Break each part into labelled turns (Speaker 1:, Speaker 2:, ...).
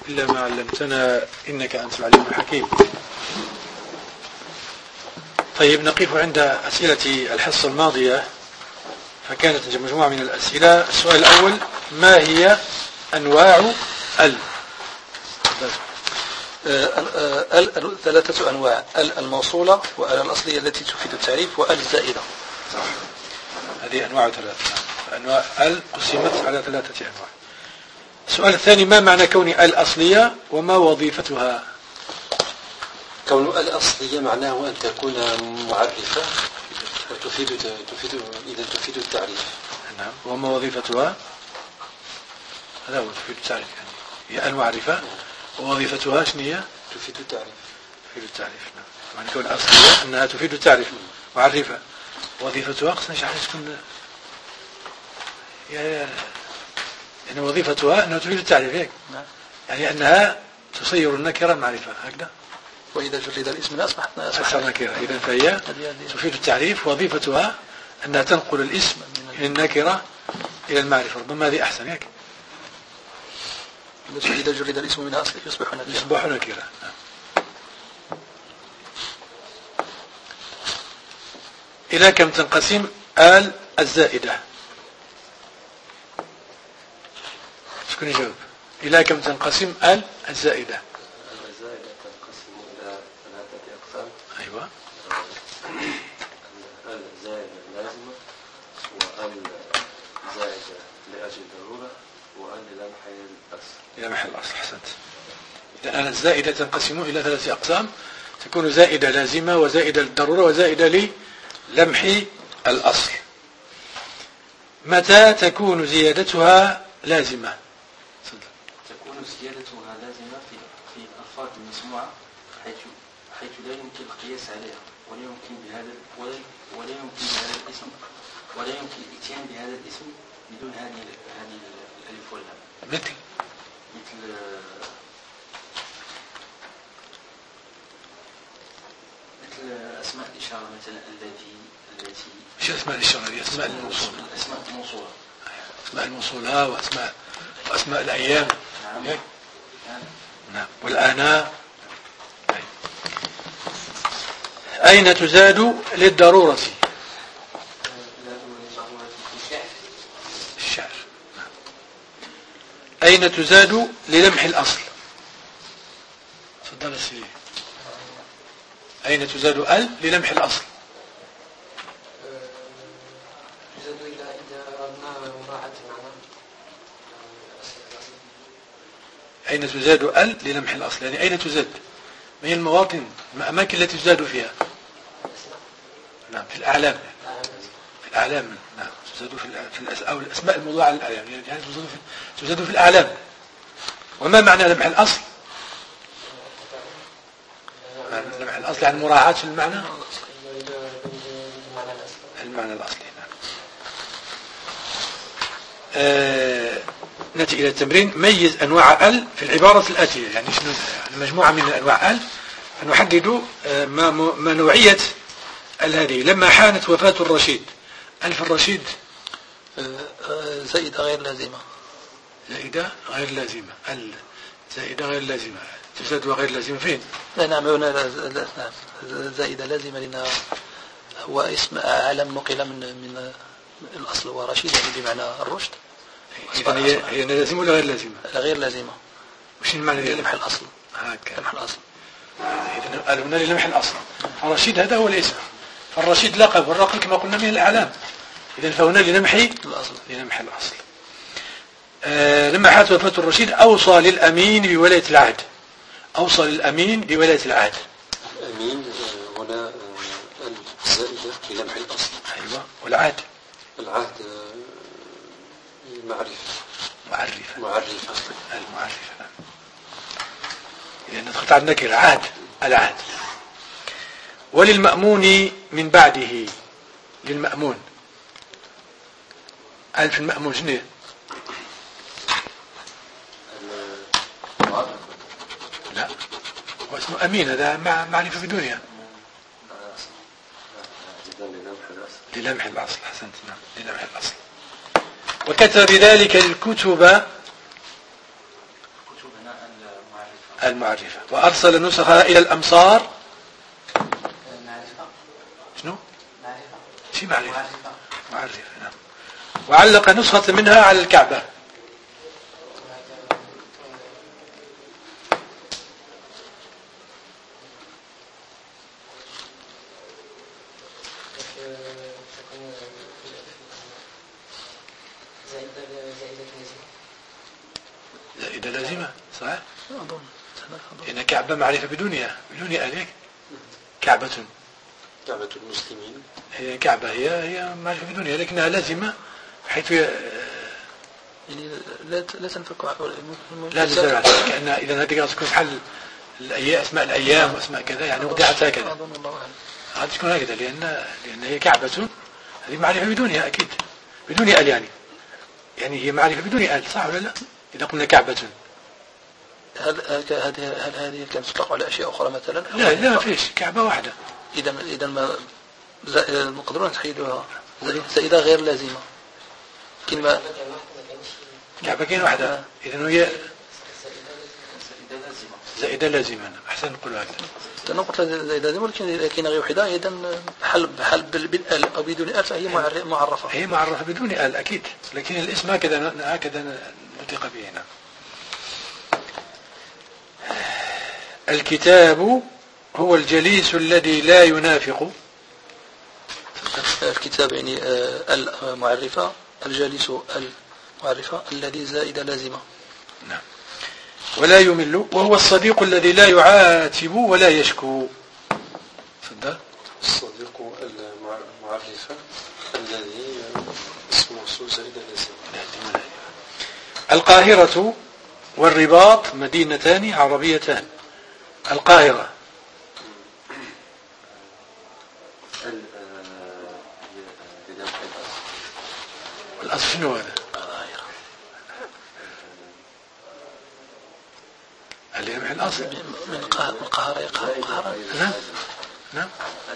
Speaker 1: إلا ما علمتنا إنك أنت العليم الحكيم. طيب، نقف عند أسئلة الحصة الماضية، فكانت مجموعة من الأسئلة. السؤال الأول: ما هي أنواع ال؟
Speaker 2: ثلاثة أنواع: ال الموصولة، وال الأصلية التي تفيد التعريف، وال الزائدة.
Speaker 1: صح. هذه أنواع ثلاثة. أنواع ال قسمت على ثلاثة أنواع. السؤال الثاني: ما معنى كون ال أصلية وما وظيفتها؟
Speaker 2: كون ال أصلية معناه أن تكون معرفة وتفيد إذا تفيد التعريف.
Speaker 1: نعم. وما وظيفتها؟ هذا هو تفيد التعريف، يعني هي المعرفة. ووظيفتها شنو هي؟
Speaker 2: تفيد التعريف.
Speaker 1: تفيد التعريف. نعم. معنى كون الأصلية أنها تفيد التعريف، معرفة. وظيفتها خصنا شحال تكون يعني وظيفتها أنها تفيد التعريف، هيك؟
Speaker 2: نعم.
Speaker 1: يعني أنها تصير النكرة معرفة، هكذا.
Speaker 2: وإذا جرد الاسم أصبح
Speaker 1: نكرة. إذا فهي تفيد التعريف، وظيفتها أنها تنقل الاسم من النكرة إلى المعرفة. ربما هذه أحسن، هيك؟
Speaker 2: إذا جرد الاسم من أصله
Speaker 1: يصبح نكرة. إلى كم تنقسم آل الزائدة؟ شكون يجاوب؟ إلى كم تنقسم آل الزائدة؟
Speaker 2: الزائدة تنقسم إلى ثلاثة أقسام.
Speaker 1: أيوة.
Speaker 2: آل الزائدة اللازمة، وآل زائدة لأجل ضرورة، وآل لمح الأصل.
Speaker 1: لمح الأصل، حسنت. إذا آل الزائدة تنقسم إلى ثلاثة أقسام: تكون زائدة لازمة، وزائدة للضرورة، وزائدة للمح الأصل. متى تكون زيادتها لازمة؟
Speaker 2: تكون زيادتها لازمة في الألفاظ المسموعة، حيث لا يمكن القياس عليها، ولا يمكن بهذا الاسم، ولا يمكن الاتيان بهذا الاسم بدون هذه الألف واللام.
Speaker 1: مثل
Speaker 2: أسماء الإشارة، مثلا التي
Speaker 1: شو أسماء الإشارة؟ أسماء الموصول.
Speaker 2: أسماء الموصولة.
Speaker 1: أسماء الموصولة وأسماء الأيام. نعم. والآناء. أين تزاد للضرورة؟ الشعر. نعم. أين تزاد للمح الأصل؟ تفضل السيدي. أين تزاد ال للمح الأصل؟
Speaker 2: تزاد إذا أردنا مراعاة معنى.
Speaker 1: أين تزاد ال للمح الأصل؟ يعني أين تزاد؟ ما هي المواطن، الأماكن التي تزاد فيها؟ نعم، في الأعلام. في الأعلام. نعم، تزاد أو الأسماء الموضوعة للأعلام، يعني تزاد في الأعلام. وما معنى لمح الأصل؟ لمح الأصل عن مراعاة المعنى الأصلي. نأتي إلى التمرين. ميز أنواع ال في العبارة الآتية. يعني شنو؟ يعني مجموعة من أنواع ال، فنحدد ما نوعية ال هذه. لما حانت وفاة الرشيد. ألف الرشيد
Speaker 2: زائدة غير لازمة.
Speaker 1: زائدة غير لازمة. ال زائدة غير لازمة. تزاد وغير لازمة فين؟
Speaker 2: نعم، هنا زائدة لازمة، لأن هو اسم علم نقل من الأصل، ورشيد يعني بمعنى الرشد.
Speaker 1: هي لازمة ولا غير لازمة؟
Speaker 2: غير لازمة.
Speaker 1: وش المعنى؟
Speaker 2: لمح الأصل.
Speaker 1: هكذا.
Speaker 2: لمح الأصل.
Speaker 1: إذن قالوا هنا لمح الأصل. الرشيد هذا هو الاسم، فالرشيد لقب، والرقم كما قلنا من الأعلام. إذن فهنا لمح الأصل. لمح الأصل. لما حانت وفاة الرشيد أوصى للأمين بولاية العهد. أوصى للأمين بولاية العهد.
Speaker 2: الأمين هنا الزائدة للمح الأصل.
Speaker 1: أيوة. والعهد؟ العهد معرفة. المعرفة. لأن دخلت على النكرة عهد. العهد. وللمأمون من بعده. للمأمون. ألف المأمون شنو؟ لا، هو اسمه أمين، هذا معرفة في الدنيا. للمح الأصل. حسنت. نعم، للمح الأصل. وكتب بذلك الكتب. المعرفة. وأرسل نسخها إلى الأمصار. شنو؟ في معرفة. معرفة نعم. وعلق نسخة منها على الكعبة. زائدة لازمة صحيح؟ إن كعبة معرفة بدون ألف. كعبة
Speaker 3: المسلمين
Speaker 1: هي كعبة هي معرفة بدون ألف لكنها لازمة حيث
Speaker 4: يعني لا تنفك
Speaker 1: لا تزال كأن إذا هذه تكون حل أسماء الأيام وأسماء كذا يعني وضعت هكذا هذه تكون هكذا لأن هي كعبة هذه معرفة بدونها أكيد بدون أل يعني هي معرفة بدون أل صح ولا لا؟ إذا قلنا كعبة
Speaker 4: هل هذه كانت تطلق على أشياء أخرى مثلا؟
Speaker 1: لا ما فيش كعبة واحدة.
Speaker 4: إذا ما نقدرون نتخيلها زائدة غير لازمة كلمة
Speaker 1: كعبة كاين واحدة إذا هي زائدة لازمة. أحسن نقول هكذا.
Speaker 4: أنا قلت زائدة لازمة لكن غير واحدة إذا بحل بالآل أو بدون آل فهي معرفة.
Speaker 1: هي معرفة بدون آل أكيد لكن الاسم هكذا نطق به هنا. الكتاب هو الجليس الذي لا ينافق.
Speaker 4: الكتاب يعني المعرفة الجليس المعرفة الذي زائدة لازمة.
Speaker 1: نعم. ولا يمل وهو الصديق الذي لا يعاتب ولا يشكو. تفضل.
Speaker 3: الصديق المعرفة الذي اسمه زائدة لازمة.
Speaker 1: القاهرة والرباط مدينتان عربيتان. القاهرة الأصل شنو هذا؟ اللي يمحي الأصل
Speaker 4: من القاهرة
Speaker 1: نعم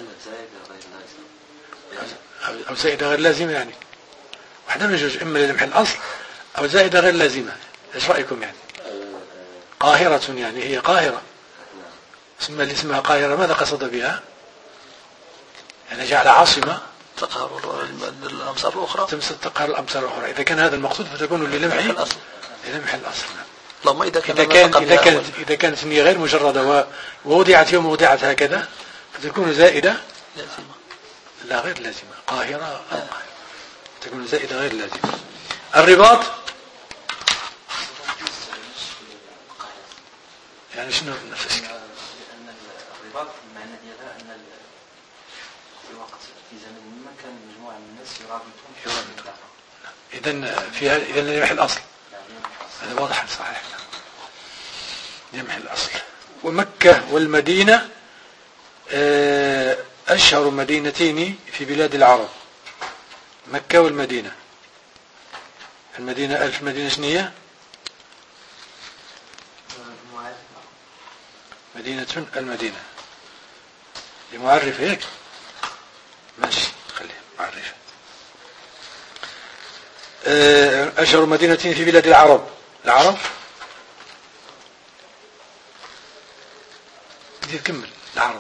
Speaker 1: أو زائدة غير لازمة يعني واحدة من الجوج إما يمحي الأصل أو زائدة غير لازمة. إيش رأيكم يعني؟ قاهرة يعني هي قاهرة اسمها قاهرة ماذا قصد بها؟ يعني جعل عاصمة
Speaker 4: تقهر الأمصار الأخرى
Speaker 1: تقهر الأمصار الأخرى. إذا كان هذا المقصود فتكون للمح الأصل.
Speaker 4: اللهم
Speaker 1: إذا كانت النية غير مجردة ووضعت يوم وضعت هكذا فتكون زائدة
Speaker 4: لازمة.
Speaker 1: لا غير لازمة. قاهرة تكون زائدة غير لازمة. الرباط يعني شنو نفسك؟
Speaker 2: لأن الرباط المعنى ديالها أن في وقت في زمن ما كان مجموعة من الناس يرابطون
Speaker 1: إذن يمحي الأصل. هذا واضح صحيح يمحي الأصل. ومكة والمدينة أشهر مدينتين في بلاد العرب. مكة والمدينة. المدينة المدينة شنية؟ مدينة المدينة لمعرفة هيك ماشي خليه معرفة. أشهر مدينة في بلاد العرب. العرب كيف كمل العرب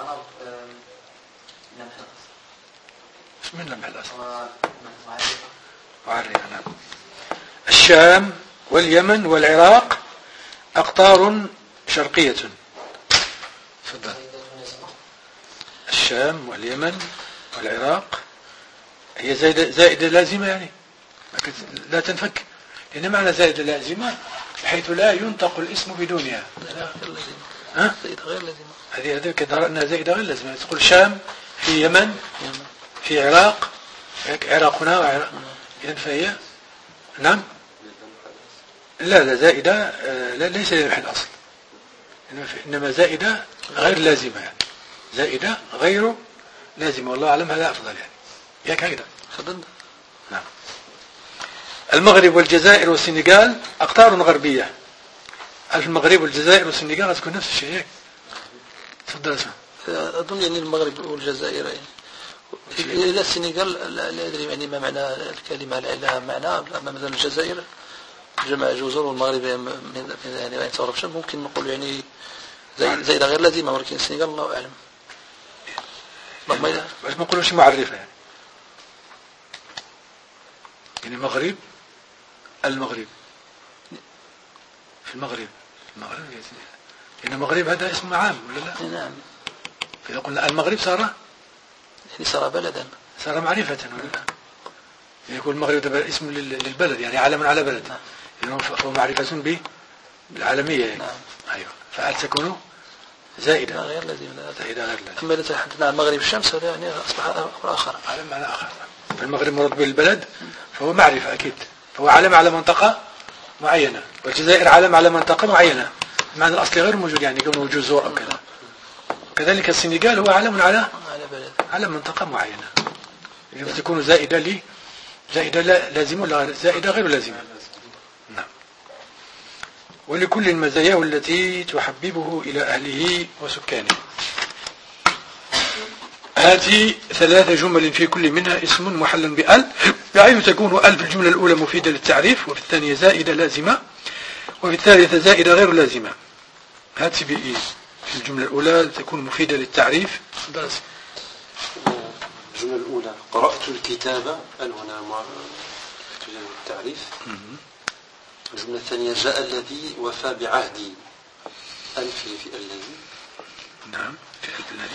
Speaker 1: من لمح الأصل معرفة. نعم. الشام واليمن والعراق أقطار شرقية. تفضل. الشام واليمن والعراق هي زائدة لازمة يعني لا تنفك لأن معنى زائدة لازمة بحيث لا ينطق الاسم بدونها.
Speaker 4: زائدة غير لازمة.
Speaker 1: هذه كذا أنها زائدة غير لازمة. تقول شام في يمن في عراق عراق هنا وعراق إذن فهي نعم لا زائدة ليس لمح الأصل إنما زائدة غير لازمة يعني زائدة غير لازمة والله أعلم هذا أفضل يعني ياك هكذا. نعم. المغرب والجزائر والسنغال أقطار غربية. المغرب والجزائر والسنغال تكون نفس الشيء هيك. تفضل اسمع.
Speaker 4: أظن يعني المغرب والجزائر يعني إلى السنغال لا أدري يعني ما معنى الكلمة لها معنى أما مثلا الجزائر جمع جزر والمغرب يعني غير تغرب الشمس ممكن نقول يعني زائدة غير لازمة، ولكن السنغال الله أعلم.
Speaker 1: باش ما نقولوش معرفة يعني المغرب في المغرب يعني المغرب هذا اسم عام ولا لا؟
Speaker 4: نعم.
Speaker 1: فإذا قلنا المغرب صار
Speaker 4: يعني صار بلدا،
Speaker 1: صار معرفة ولا لا؟ يعني يكون المغرب ده اسم للبلد يعني علم على بلد.
Speaker 4: نعم.
Speaker 1: يعني فهو معرفة بالعالمية يعني.
Speaker 4: نعم.
Speaker 1: أيوة. فهل تكون زائدة
Speaker 4: غير لازمة.
Speaker 1: زائدة غير لازمة.
Speaker 4: أما إذا تحدثنا عن المغرب الشمس هذا يعني أصبح أمر آخر.
Speaker 1: علم على آخر. فالمغرب مراد بالبلد فهو معرفة أكيد، فهو علم على منطقة معينة، والجزائر علم على منطقة معينة، المعنى الأصلي غير موجود يعني كونه جزر أو كذا. كذلك السنغال هو علم على منطقة معينة. إذا تكون زائدة لازمة ولا زائدة غير لازمة. نعم. ولكل مزاياه التي تحببه إلى أهله وسكانه. هذه 3 جمل في كل منها اسم محل بأل، بحيث تكون أل في الجملة الأولى مفيدة للتعريف، وفي الثانية زائدة لازمة، وفي الثالثة زائدة غير لازمة. هذه بإيه في الجملة الأولى تكون مفيدة للتعريف.
Speaker 3: الجملة الأولى قرأت الكتاب، أل هنا مفيدة للتعريف. الجملة الثانية جاء الذي وفى بعهدي، أل في الذي.
Speaker 1: نعم في الذي.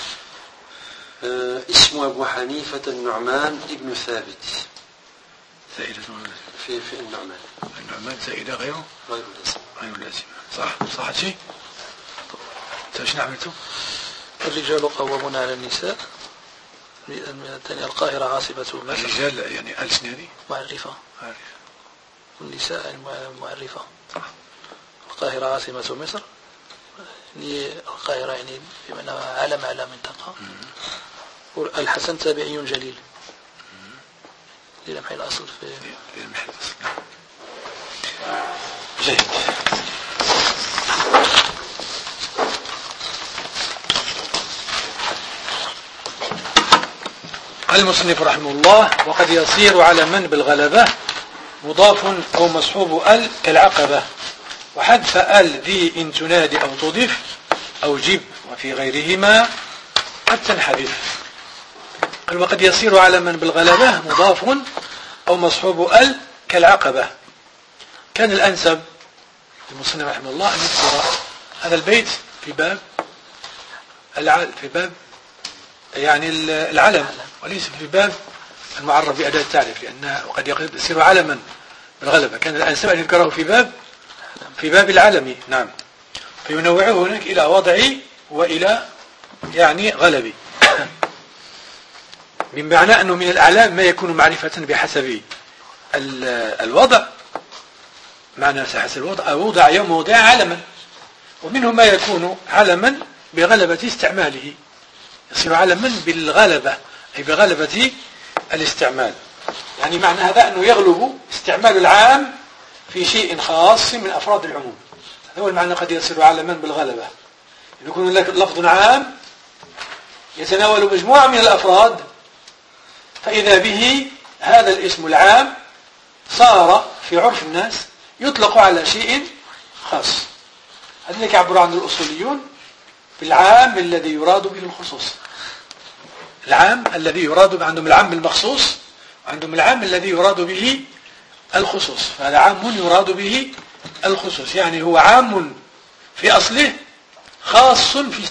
Speaker 3: اسم أبو حنيفة النعمان ابن ثابت،
Speaker 1: زائدة
Speaker 3: في النعمان.
Speaker 1: النعمان زائدة غير لازمة. صح شيء. ايش نعملته؟
Speaker 4: الرجال قوامون على النساء. الثانية القاهرة عاصمة مصر.
Speaker 1: الرجال يعني ألسن هذه
Speaker 4: معرفة. والنساء معرفة. القاهرة عاصمة مصر. القاهرة يعني بمعنى علم على منطقة. الحسن تابعي جليل للمح الأصل في
Speaker 1: للمح الأصل. جيد. قال المصنف رحمه الله: وقد يصير على من بالغلبة مضاف أو مصحوب ال كالعقبة، وحذف ال ذي إن تنادي أو تضيف أو جب، وفي غيرهما قد تنحذف. قال: وقد يصير على من بالغلبة مضاف أو مصحوب ال كالعقبة. كان الأنسب المصنف رحمه الله أن يذكر هذا البيت في باب يعني العلم، وليس في باب المعرف بأداة التعريف، لأنه قد يصير علما بالغلبة. كان الأنسب أن يذكره في باب العلم. نعم. فينوعه هناك إلى وضعي وإلى يعني غلبي، بمعنى أنه من الأعلام ما يكون معرفة بحسب الوضع، معنى حسب الوضع أو وضع يوم موضع علما، ومنه ما يكون علما بغلبة استعماله، يصير علما بالغلبة أي بغلبة الاستعمال. يعني معنى هذا أنه يغلب استعمال العام في شيء خاص من أفراد العموم. هذا هو المعنى قد يصير علما بالغلبة، يكون لك لفظ عام يتناول مجموعة من الأفراد، فإذا به هذا الاسم العام صار في عرف الناس يطلق على شيء خاص. هذا يعبر عن الأصوليون بالعام الذي يراد به الخصوص. العام الذي يراد، عندهم العام بالمخصوص، وعندهم العام الذي يراد به الخصوص. فهذا عام يراد به الخصوص، يعني هو عام في أصله خاص في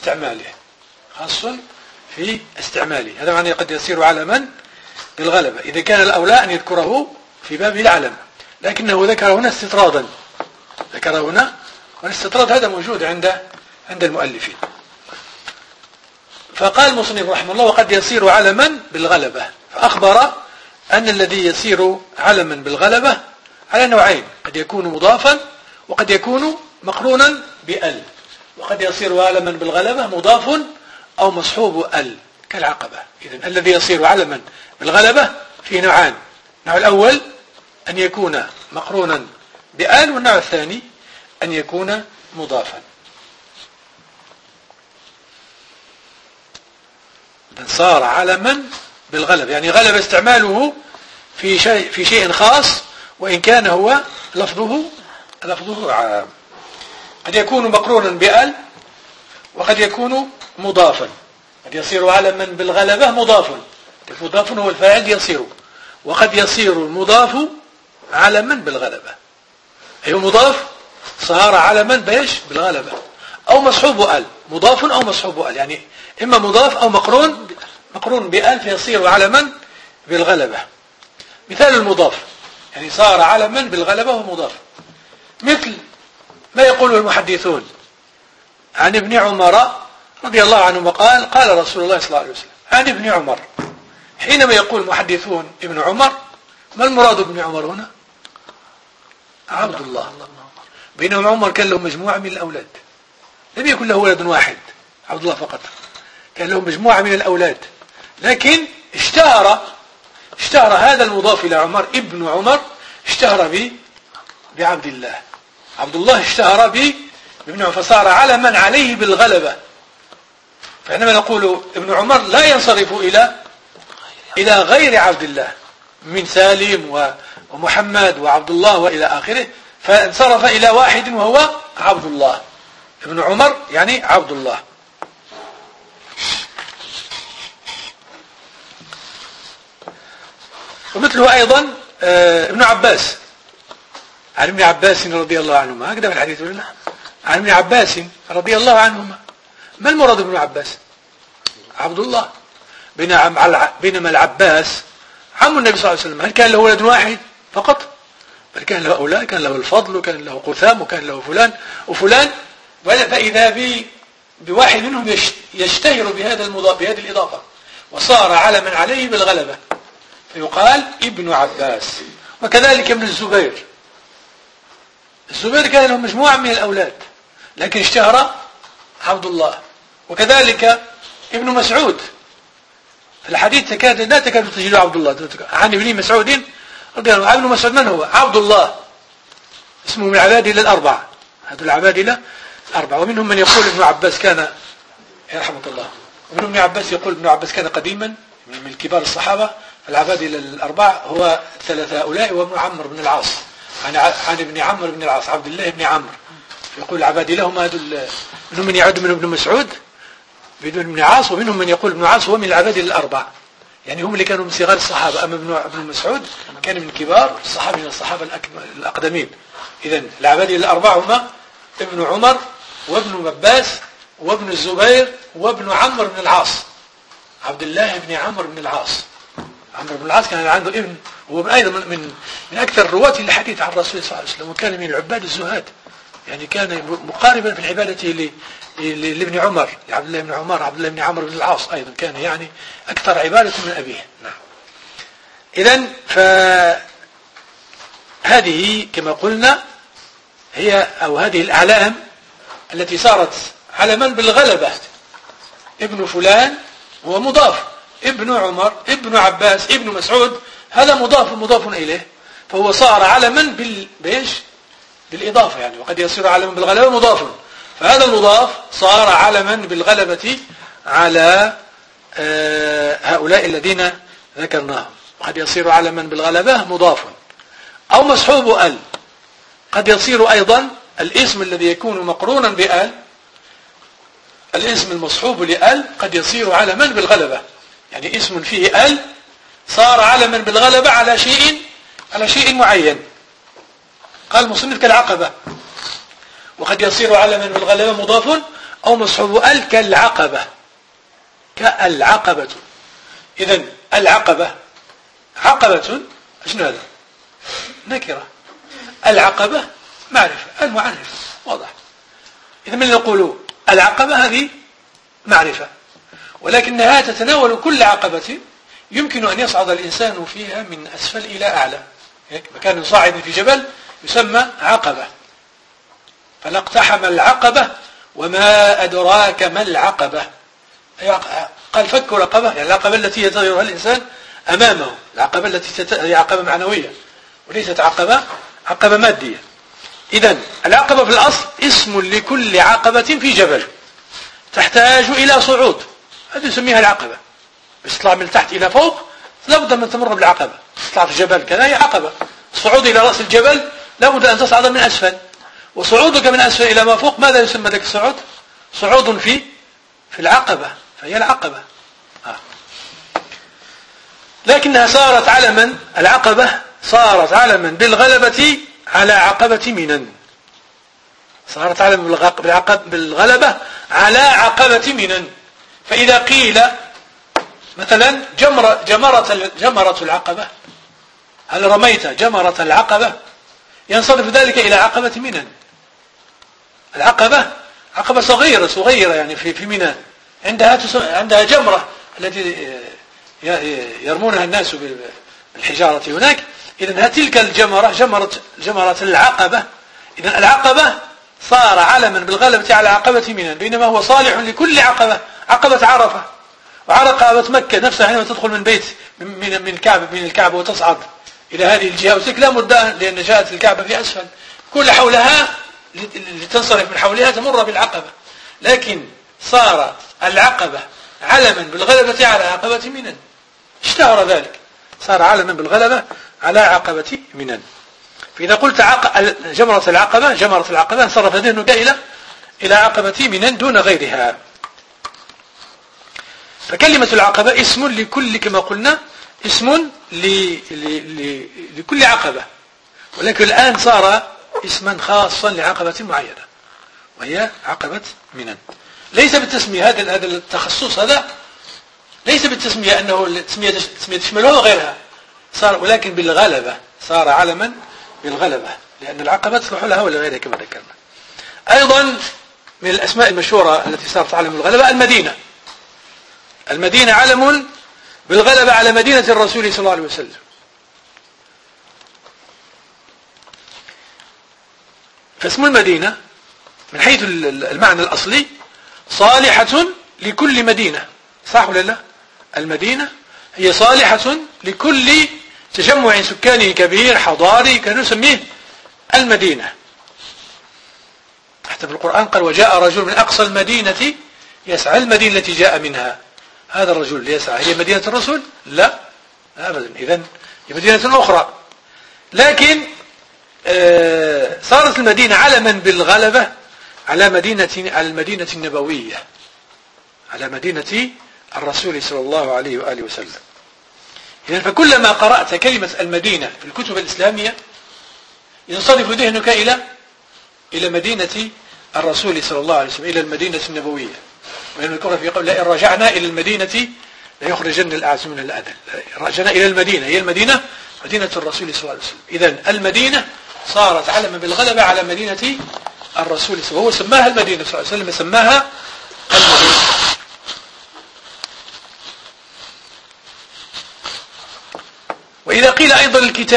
Speaker 1: استعماله. هذا معنى قد يصير علما بالغلبة. إذا كان الأولى أن يذكره في باب العلم، لكنه ذكر هنا استطرادا. والاستطراد هذا موجود عند المؤلفين. فقال المصنف رحمه الله: وقد يصير علما بالغلبة. فأخبر أن الذي يصير علما بالغلبة على نوعين: قد يكون مضافا وقد يكون مقرونا بأل. وقد يصير علما بالغلبة مضاف أو مصحوب ال كالعقبة. إذن الذي يصير علما بالغلبة فيه نوعان: النوع الأول أن يكون مقرونا بأل، والنوع الثاني أن يكون مضافا. صار علما بالغلبة، يعني غلب استعماله في شيء خاص، وإن كان هو لفظه عام. قد يكون مقرونا بأل وقد يكون مضافا. قد يصير علما بالغلبة مضافا، المضاف هو الفاعل يصير، وقد يصير المضاف علما بالغلبة، أي مضاف صار علما بايش بالغلبة، أو مصحوب أل، مضاف أو مصحوب أل، يعني إما مضاف أو مقرون بأل فيصير علما بالغلبة. مثال المضاف يعني صار علما بالغلبة ومضاف، مثل ما يقوله المحدثون عن ابن عمر رضي الله عنهما قال قال رسول الله صلى الله عليه وسلم عن ابن عمر. حينما يقول المحدثون ابن عمر، ما المراد ابن عمر هنا؟ عبد الله. بينما عمر كان له مجموعة من الأولاد، لم يكن له ولد واحد عبد الله فقط، كان له مجموعة من الأولاد، لكن اشتهر هذا المضاف إلى عمر ابن عمر اشتهر بعبد الله. عبد الله اشتهر بابن عمر فصار علما عليه بالغلبة. فحينما نقول ابن عمر لا ينصرف إلى غير عبد الله من سالم ومحمد وعبد الله وإلى آخره، فانصرف إلى واحد وهو عبد الله. ابن عمر يعني عبد الله. ومثله أيضا ابن عباس، عن ابن عباس رضي الله عنهما، هكذا في الحديث لنا عن ابن عباس رضي الله عنهما. ما المراد ابن عباس؟ عبد الله. بينما العباس عم النبي صلى الله عليه وسلم، هل كان له ولد واحد فقط؟ بل كان له أولاد، كان له الفضل وكان له قثام وكان له فلان وفلان، فإذا بواحد منهم يشتهر بهذا المضاف بهذه الإضافة وصار علما عليه بالغلبة فيقال ابن عباس. وكذلك ابن الزبير كان له مجموعة من الأولاد لكن اشتهر عبد الله. وكذلك ابن مسعود في الحديث لا تكاد تجد عبد الله. عن ابن مسعود رضي الله عنه، ابن مسعود من هو؟ عبد الله، اسمه من العبادلة الأربعة، هذول العبادلة الأربعة. ومنهم من يقول ابن عباس كان يرحمه الله، ومنهم ابن عباس يقول ابن عباس كان قديما من كبار الصحابة. العبادلة الأربعة هو ثلاثة هؤلاء وابن عمرو بن العاص، عن ابن عمرو بن العاص عبد الله بن عمرو. يقول العبادلة هم هذول، منهم من يعد من ابن مسعود بدون ابن عاص، ومنهم من يقول ابن عاص هو من العبادلة الأربعة، يعني هم اللي كانوا من صغار الصحابة. أما ابن مسعود كان من كبار الصحابة، من الصحابة الأقدمين. إذن العبادلة الأربعة هما ابن عمر وابن عباس وابن الزبير وابن عمرو بن العاص، عبد الله بن عمرو بن العاص. عمرو بن العاص كان عنده ابن، هو أيضا من أكثر الرواة الحديث عن الرسول صلى الله عليه وسلم، وكان من العباد الزهاد، يعني كان مقاربا في العبادة لابن عمر، عبد الله بن عمر، عبد الله بن عمرو بن العاص أيضا كان يعني أكثر عبادة من أبيه. نعم. إذن فهذه كما قلنا هي أو هذه الأعلام التي صارت علما بالغلبة. ابن فلان هو مضاف، ابن عمر، ابن عباس، ابن مسعود، هذا مضاف إليه، فهو صار علما بالإضافة يعني. وقد يصير علما بالغلبة مضاف، فهذا المضاف صار علما بالغلبة على هؤلاء الذين ذكرناهم. وقد يصير علما بالغلبة مضاف أو مصحوب أل. قد يصير أيضا الاسم الذي يكون مقرونا بأل، الاسم المصحوب لأل قد يصير علما بالغلبة، يعني اسم فيه أل صار علما بالغلبة على شيء معين. قال المصنف كالعقبة. وقد يصير علما بالغلبة مضاف أو مصحوب أل كالعقبة، كالعقبة. إذن العقبة عقبة شنو هذا؟ نكرة. العقبة معرفة، المعرفة واضح. إذا من نقول العقبة هذه معرفة، ولكنها تتناول كل عقبة يمكن أن يصعد الإنسان فيها من أسفل إلى أعلى. مكان صاعد في جبل يسمى عقبة. فلاقتحم العقبة وما أدراك ما العقبة. قال فك رقبة، يعني العقبة التي يتغيرها الإنسان أمامه، العقبة التي هي عقبة معنوية وليست عقبة مادية. إذن العقبة في الأصل اسم لكل عقبة في جبل تحتاج إلى صعود، هذه نسميها العقبة. بس تطلع من تحت إلى فوق لابد من تمر بالعقبة. تطلع في جبل كذا هي عقبة. الصعود إلى رأس الجبل لابد أن تصعد من أسفل، وصعودك من أسفل إلى ما فوق ماذا يسمى ذلك الصعود؟ صعود في العقبة، فهي العقبة. لكنها صارت علما، العقبة صارت علما بالغلبة على عقبة منن، صارت علما بالغلبة على عقبة منن. فإذا قيل مثلا جمرة العقبة، هل رميت جمرة العقبة؟ ينصرف ذلك إلى عقبة منن. العقبة عقبة صغيرة يعني في منى، عندها جمرة التي يرمونها الناس بالحجارة هناك. إذن تلك جمرة العقبة. إذن العقبة صار علما بالغلبة على عقبة منى، بينما هو صالح لكل عقبة عرفة وعقبة مكة نفسها حينما تدخل من بيت من الكعبة وتصعد إلى هذه الجهة وتلك لا مدة، لأن جاءت الكعبة في أسفل، كل حولها لتنصرف من حولها تمر بالعقبة. لكن صار العقبة علما بالغلبة على عقبة منن، اشتهر ذلك، صار علما بالغلبة على عقبة منن. فإذا قلت جمرة العقبة انصرف ذهنك إلى عقبة منن دون غيرها. فكلمة العقبة اسم لكل، كما قلنا اسم لكل عقبة، ولكن الآن صار اسما خاصا لعقبة معينة وهي عقبة منن. ليس بالتسمية، هذا التخصص هذا ليس بالتسمية أنه تسمية تشملها وغيرها، ولكن بالغلبة، صار علما بالغلبة، لأن العقبة تصلح لها ولا غيرها كما ذكرنا. أيضا من الأسماء المشهورة التي صارت علم بالغلبة المدينة علم بالغلبة على مدينة الرسول صلى الله عليه وسلم. فاسم المدينة من حيث المعنى الأصلي صالحة لكل مدينة، صح ولا لا؟ المدينة هي صالحة لكل تجمع سكاني كبير حضاري، كان نسميه المدينة. حتى في القرآن قال وجاء رجل من أقصى المدينة يسعى، المدينة التي جاء منها هذا الرجل اللي يسعى هي مدينة الرسول؟ لا أبدا، إذن هي مدينة أخرى. لكن صارت المدينة علما بالغلبة على المدينة النبوية، على مدينة الرسول صلى الله عليه وآله وسلم. إذن فكلما قرأت كلمة المدينة في الكتب الإسلامية ينصرف ذهنك إلى مدينة الرسول صلى الله عليه وسلم، إلى المدينة النبوية. وإن الكرة في قول لئن رجعنا إلى المدينة ليخرجن الأعز من الأذل. رجعنا إلى المدينة، هي المدينة مدينة الرسول صلى الله عليه وسلم. إذن المدينة صارت علما بالغلبة على مدينة الرسول، وهو سماها المدينة صلى الله عليه وسلم، سماها المدينة. وإذا قيل أيضا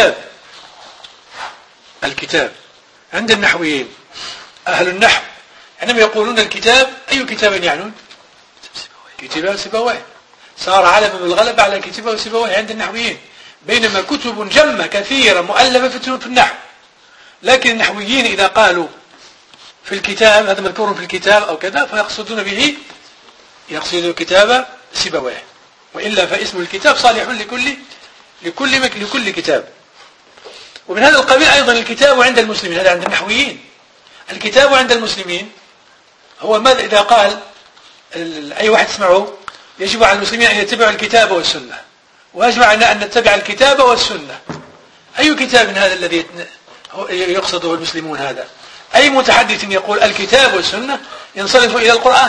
Speaker 1: الكتاب عند النحويين أهل النحو عندما يقولون الكتاب أي كتاب يعنون؟ كتاب وسيبويه، صار علما بالغلبة على كتاب وسيبويه عند النحويين، بينما كتب جمة كثيرة مؤلفة في النحو. لكن النحويين إذا قالوا في الكتاب هذا مذكور في الكتاب أو كذا فيقصدون به يقصدون كتاب سيبويه، وإلا فاسم الكتاب صالح لكل كتاب. ومن هذا القبيل أيضا الكتاب عند المسلمين، هذا عند النحويين. الكتاب عند المسلمين هو ماذا؟ إذا قال أي واحد تسمعه يجب على المسلمين أن يتبعوا الكتاب والسنة، ويجب علينا أن نتبع الكتاب والسنة. أي كتاب هذا الذي يقصده المسلمون؟ هذا أي متحدث يقول الكتاب والسنة ينصرف إلى القرآن،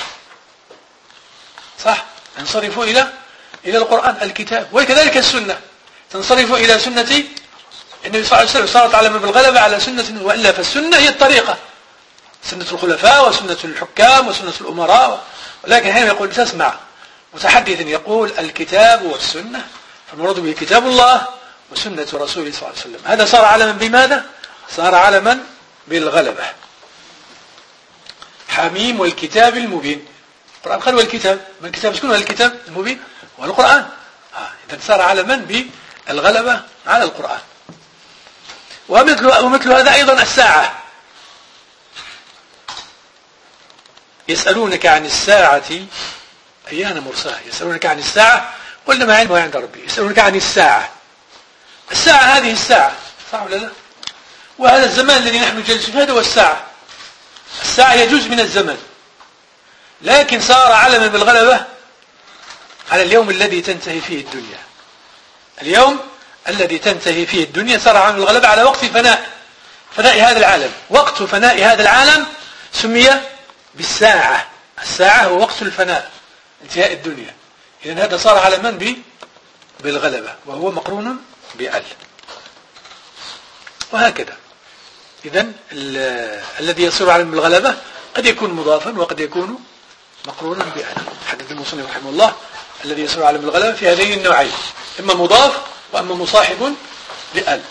Speaker 1: صح؟ ينصرف إلى القرآن الكتاب، وكذلك السنة تنصرف إلى سنة النبي صلى الله عليه وسلم، صارت علما بالغلبة على سنة، وإلا فالسنة هي الطريقة، سنة الخلفاء وسنة الحكام وسنة الأمراء. ولكن حين يقول تسمع متحدث يقول الكتاب والسنة، فالمراد به كتاب الله وسنة رسوله صلى الله عليه وسلم. هذا صار علما بماذا؟ صار علما بالغلبة. حميم والكتاب المبين، القرآن قال والكتاب، ما الكتاب شكون؟ الكتاب المبين والقرآن. إذا صار علما بالغلبة على القرآن. ومثل هذا أيضا الساعة، يسألونك عن الساعة أيان مرساها، يسألونك عن الساعة قل ما علمها عند ربي، يسألونك عن الساعة. الساعة هذه الساعة، صح ولا لا؟ وهذا الزمان الذي نحن جالسين فيه هذا هو الساعة. الساعة هي جزء من الزمن، لكن صار علما بالغلبة على اليوم الذي تنتهي فيه الدنيا. اليوم الذي تنتهي فيه الدنيا صار علما بالغلبة على وقت فناء هذا العالم. وقت فناء هذا العالم سمي بالساعة. الساعة هو وقت الفناء، انتهاء الدنيا. إذن هذا صار علما بالغلبة، وهو مقرون بأل. وهكذا. إذن الذي يصير علما بالغلبة قد يكون مضافا وقد يكون مقرونا بأل. حدث المصنف رحمه الله الذي يصير علما بالغلبة في هذين النوعين، إما مضاف وأما مصاحب لأل.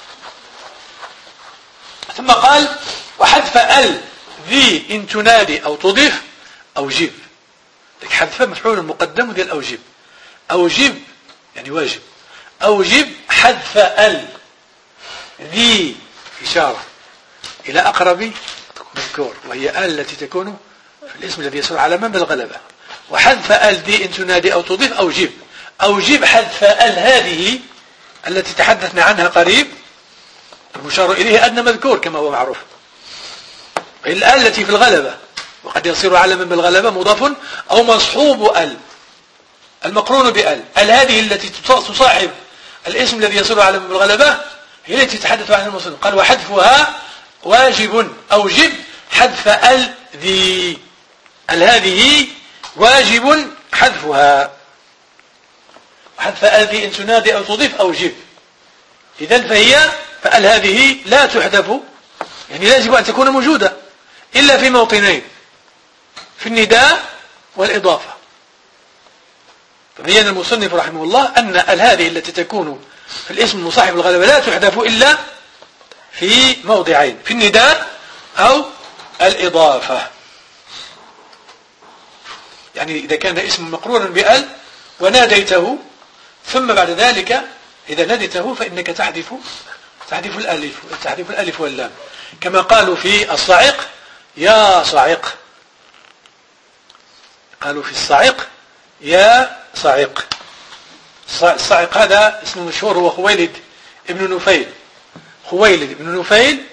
Speaker 1: ثم قال: وحذف أل ذي إن تنادي أو تضيف أو جيب. حذف مفعول مقدم ديال أوجب. أوجب يعني واجب. أوجب حذف أل ذي إشارة إلى أقرب مذكور، وهي أل التي تكون في الاسم الذي يصير علما بالغلبة. وحذف أل ذي إن تنادي أو تضيف أو جيب. أوجب حذف أل هذه التي تحدثنا عنها قريب، المشار إليه أدنى مذكور كما هو معروف. الآل التي في الغلبة، وقد يصير علما بالغلبة مضاف أو مصحوب أل، المقرون بأل. أل هذه التي تصاحب الاسم الذي يصير علما بالغلبة هي التي تحدث عنها المصنف. قال: وحذفها واجب. أوجب حذف أل ذي. أل هذه واجب حذفها. حذف أل ذي إن تنادي أو تضيف أو جب. إذن فأل هذه لا تحذف، يعني لا يجب أن تكون موجودة إلا في موطنين، في النداء والإضافة. فبين المصنف رحمه الله أن ال هذه التي تكون في الاسم المصاحب الغلبة لا تحذف إلا في موضعين، في النداء أو الإضافة. يعني إذا كان اسم مقرونا بأل وناديته، ثم بعد ذلك إذا ناديته فإنك تحذف الألف واللام، كما قالوا في الصاعق: يا صاعق. قالوا في الصاعق: يا صاعق. الصاعق هذا اسم مشهور، هو خويلد ابن نفيل. خويلد ابن نفيل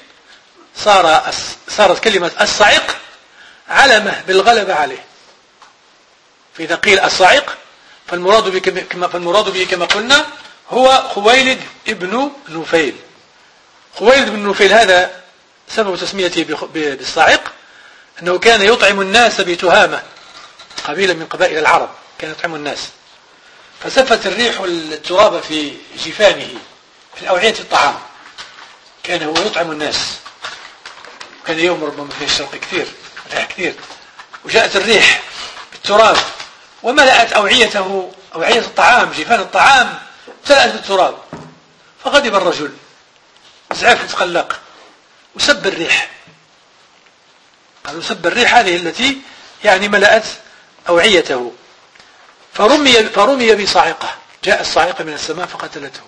Speaker 1: صارت كلمة الصاعق علامة بالغلبة عليه. فإذا قيل الصاعق فالمراد به كما قلنا هو خويلد ابن نفيل. خويلد بن نفيل هذا سبب تسميته بالصاعق أنه كان يطعم الناس بتهامة، قبيلة من قبائل العرب كان يطعم الناس، فسفت الريح التراب في جفانه في أوعية الطعام. كان هو يطعم الناس، كان يوم ربما في الشرق كثير، ريح كثير، وجاءت الريح بالتراب وملأت أوعية الطعام، جفان الطعام امتلأت بالتراب. فغضب الرجل، زعف وتقلق وسب الريح. قالوا سب الريح هذه التي يعني ملأت أوعيته، فرمي بصاعقة. جاء الصاعقة من السماء فقتلته.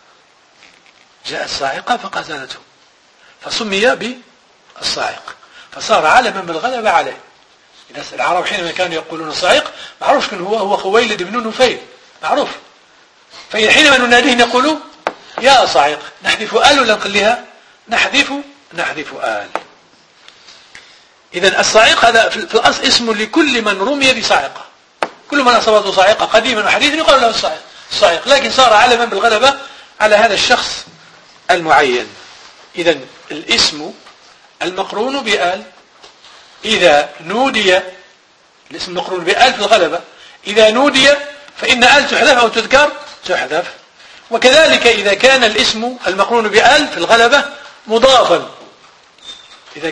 Speaker 1: فسمي بالصاعق، فصار علما بالغلبة عليه. العرب حينما كانوا يقولون الصاعق معروف كان هو خويلد بن نفيل معروف. فحينما نناديه نقول: يا صاعق. نحذف آل ولا نقلها؟ نحذف آل. إذن الصاعق هذا في الأصل اسم لكل من رمي بصاعقة. كل من أصابته صاعقة قديما وحديثا يقال له الصاعق، لكن صار علما بالغلبة على هذا الشخص المعين. إذن الاسم المقرون بآل إذا نودي، الاسم المقرون بآل في الغلبة إذا نودي فإن آل تحذف أو تذكر تحذف. وكذلك إذا كان الاسم المقرون بآل في الغلبة مضافا، إذا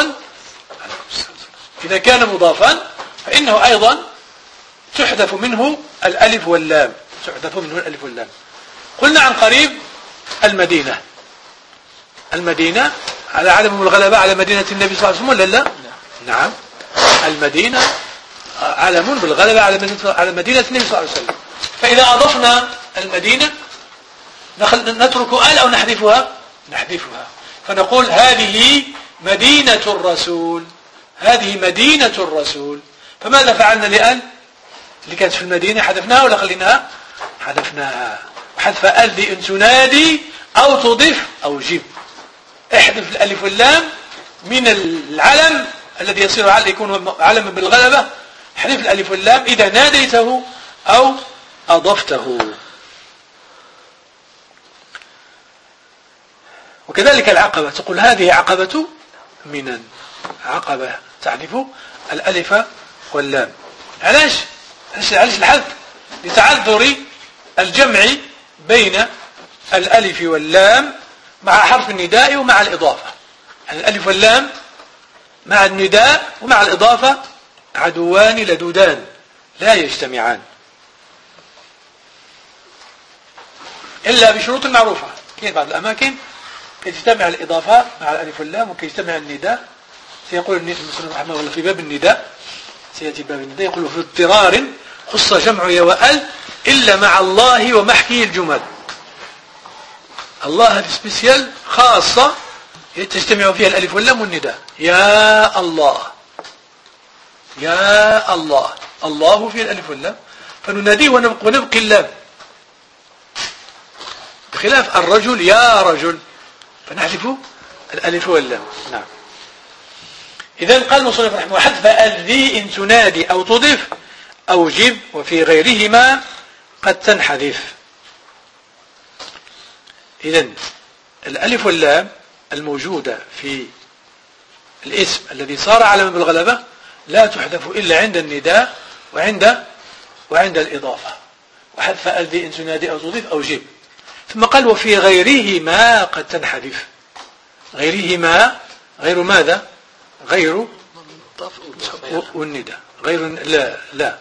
Speaker 1: كان مضافا فإنه أيضا تحذف منه الألف واللام. قلنا عن قريب المدينة على علم الغلبة على مدينة النبي صلى الله عليه وسلم ولا لا؟ نعم، المدينة علم بالغلبة على مدينة النبي صلى الله عليه وسلم. فإذا أضفنا المدينة نترك آل أو نحذفها؟ فنقول هذه مدينة الرسول. فماذا فعلنا لآل اللي كانت في المدينة؟ حذفناها ولا خليناها؟ حذفناها. وحذف آل ذي إن تنادي أو تضيف أو جب. احذف الألف واللام من العلم الذي يصير يكون علما بالغلبة. احذف الألف واللام إذا ناديته أو أضفته. وكذلك العقبة، تقول هذه عقبة منن، عقبة تحذف الألف واللام. علاش الحذف؟ لتعذر الجمع بين الألف واللام مع حرف النداء ومع الإضافة. يعني الألف واللام مع النداء ومع الإضافة عدوان لدودان لا يجتمعان إلا بشروط معروفة. في بعض الأماكن يجتمع الإضافة مع الألف واللام وكيجتمع النداء. سيقول المسلم رحمه الله في باب النداء، سيأتي باب النداء يقول في اضطرار خص جمع يا وأل إلا مع الله ومحكي الجمل. الله هذه سبيسيال خاصة تجتمع فيها الألف واللام والنداء. يا الله، يا الله، الله فيها الألف واللام فنناديه ونبقي اللام، بخلاف الرجل يا رجل فنحذف الألف واللام. نعم. إذن قال المصنف رحمه الله حذف الذي إن تنادي أو تضف أو جب وفي غيرهما قد تنحذف. إذن الألف واللام الموجودة في الاسم الذي صار علما بالغلبة لا تحذف إلا عند النداء وعند الإضافة. وحذف الذي إن تنادي أو تضيف أو جب. ثم قال وفي غيرهما قد تنحذف. غيرهما غير ماذا؟ غير والنداء، غير لا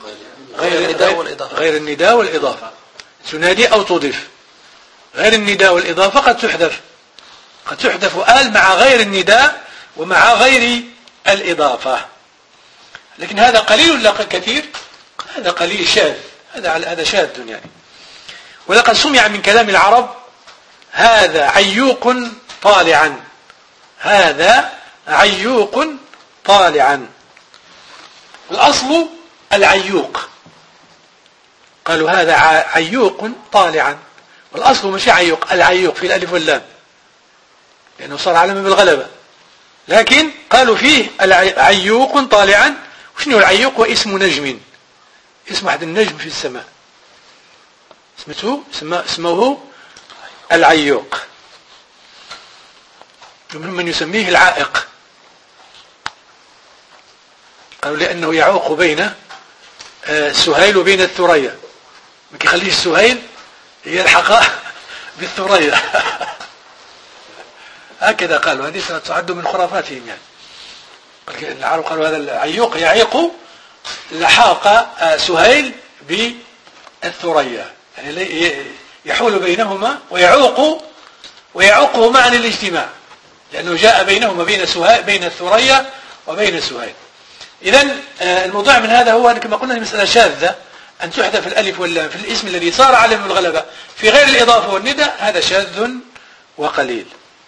Speaker 1: غير النداء والإضافة. تنادي أو تضيف غير النداء والإضافة قد تحذف آل مع غير النداء ومع غير الإضافة. لكن هذا قليل ولا كثير؟ هذا قليل شاذ، هذا شاذ يعني. ولقد سمع من كلام العرب هذا عيوق طالعا، هذا عيوق طالعا. الأصل العيوق، قالوا هذا عيوق طالعا، والأصل مش عيوق، العيوق في الألف واللام لأنه صار علما بالغلبة. لكن قالوا فيه عيوق طالعا. وشنو العيوق؟ هو اسم نجم، اسم واحد النجم في السماء اسمه العيوق. ومن من يسميه العائق، قالوا لأنه يعوق بين السهيل وبين الثريا، ما كيخليش السهيل يلحق بالثريا. هكذا قالوا، هذه تعد من خرافاتهم يعني. العرب قالوا هذا العيوق يعيق لحاق سهيل بالثريا، يعني يحول بينهما ويعوقهما عن الاجتماع، لأنه جاء بينهما بين الثريا وبين سهيل. إذن الموضوع من هذا هو كما قلنا المسألة شاذة، أن تحذف الألف واللام في الاسم الذي صار علم الغلبة في غير الإضافة والنداء، هذا شاذ وقليل.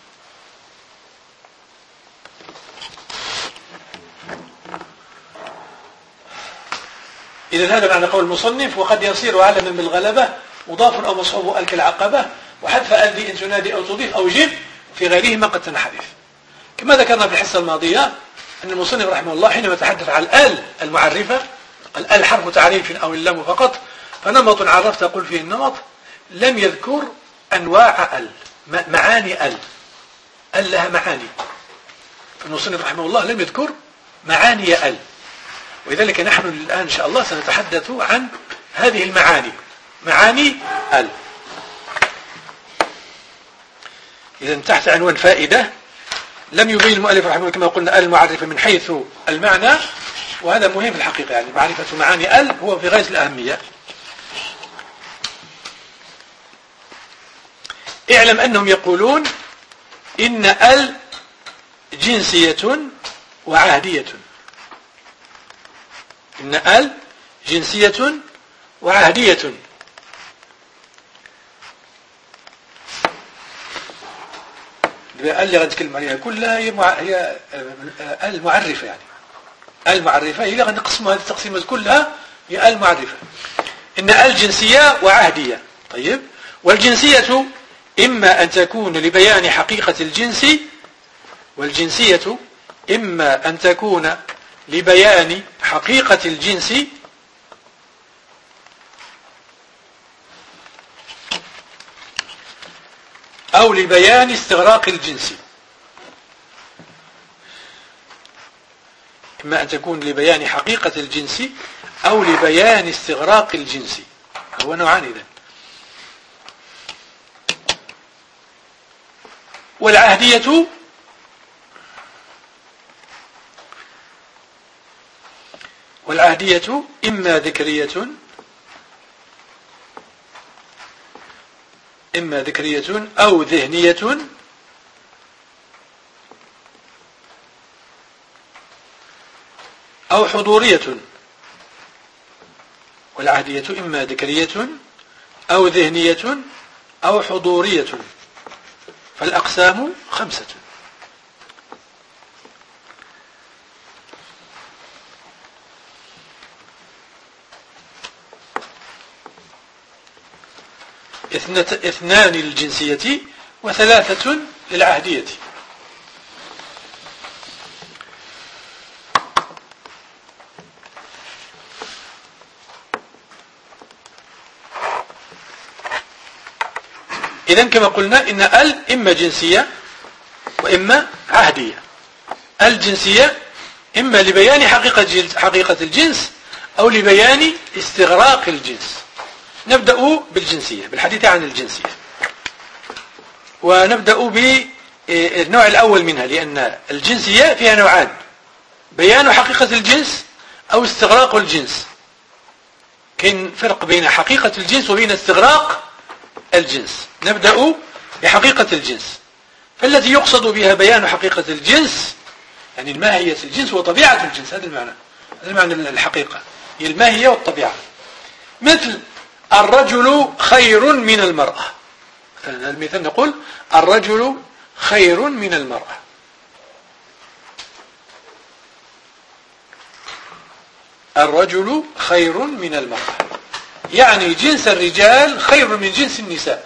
Speaker 1: إذن هذا معنى قول المصنف وقد يصير علما بالغلبة مضاف أو مصحوب أل كالعقبة، وحذف الذي إن تنادي أو تضيف أو جب في غيرهما قد تنحذف. كما ذكرنا في الحصة الماضية أن المصنف رحمه الله حينما تحدث عن الآل المعرفة، الآل حرف تعريف أو اللام فقط، فنمط عرفت أقول فيه النمط، لم يذكر أنواع ال، معاني ال لها معاني. المصنف رحمه الله لم يذكر معاني ال، ولذلك نحن الآن إن شاء الله سنتحدث عن هذه المعاني، معاني ال. إذا تحت عنوان فائدة، لم يبين المؤلف رحمه الله كما قلنا المعرفة من حيث المعنى، وهذا مهم في الحقيقة، يعني معرفة معاني ال هو في غاية الأهمية. اعلم أنهم يقولون إن ال جنسية وعهدية، إن ال جنسية وعهدية. اللي غنتكلم عليها كلها هي المعرفة، يعني المعرفة هي اللي غنقسموا هذه التقسيمات كلها هي المعرفة. إن الجنسية وعهدية. طيب، والجنسية إما أن تكون لبيان حقيقة الجنس، والجنسية إما أن تكون لبيان حقيقة الجنس أو لبيان استغراق الجنس. إما أن تكون لبيان حقيقة الجنس أو لبيان استغراق الجنس. هو نوعان إذن. والعهدية إما ذكرية أو ذهنية أو حضورية. والعهدية إما ذكرية أو ذهنية أو حضورية. فالأقسام 5. اثنان للجنسية و3 للعهدية. إذن كما قلنا إن إما جنسية وإما عهدية. الجنسية إما لبيان حقيقة الجنس أو لبيان استغراق الجنس. نبدأ بالجنسية، بالحديث عن الجنسية، ونبدأ بالنوع الأول منها، لأن الجنسية فيها نوعان: بيان حقيقة الجنس أو استغراق الجنس. كاين فرق بين حقيقة الجنس وبين استغراق الجنس. نبدأ بحقيقة الجنس، فالتي يقصد بها بيان حقيقة الجنس يعني الماهية الجنس وطبيعة الجنس. هذا المعنى الحقيقة هي الماهية والطبيعة. مثل الرجل خير من المرأة. مثلا المثال نقول الرجل خير من المرأة. الرجل خير من المرأة يعني جنس الرجال خير من جنس النساء.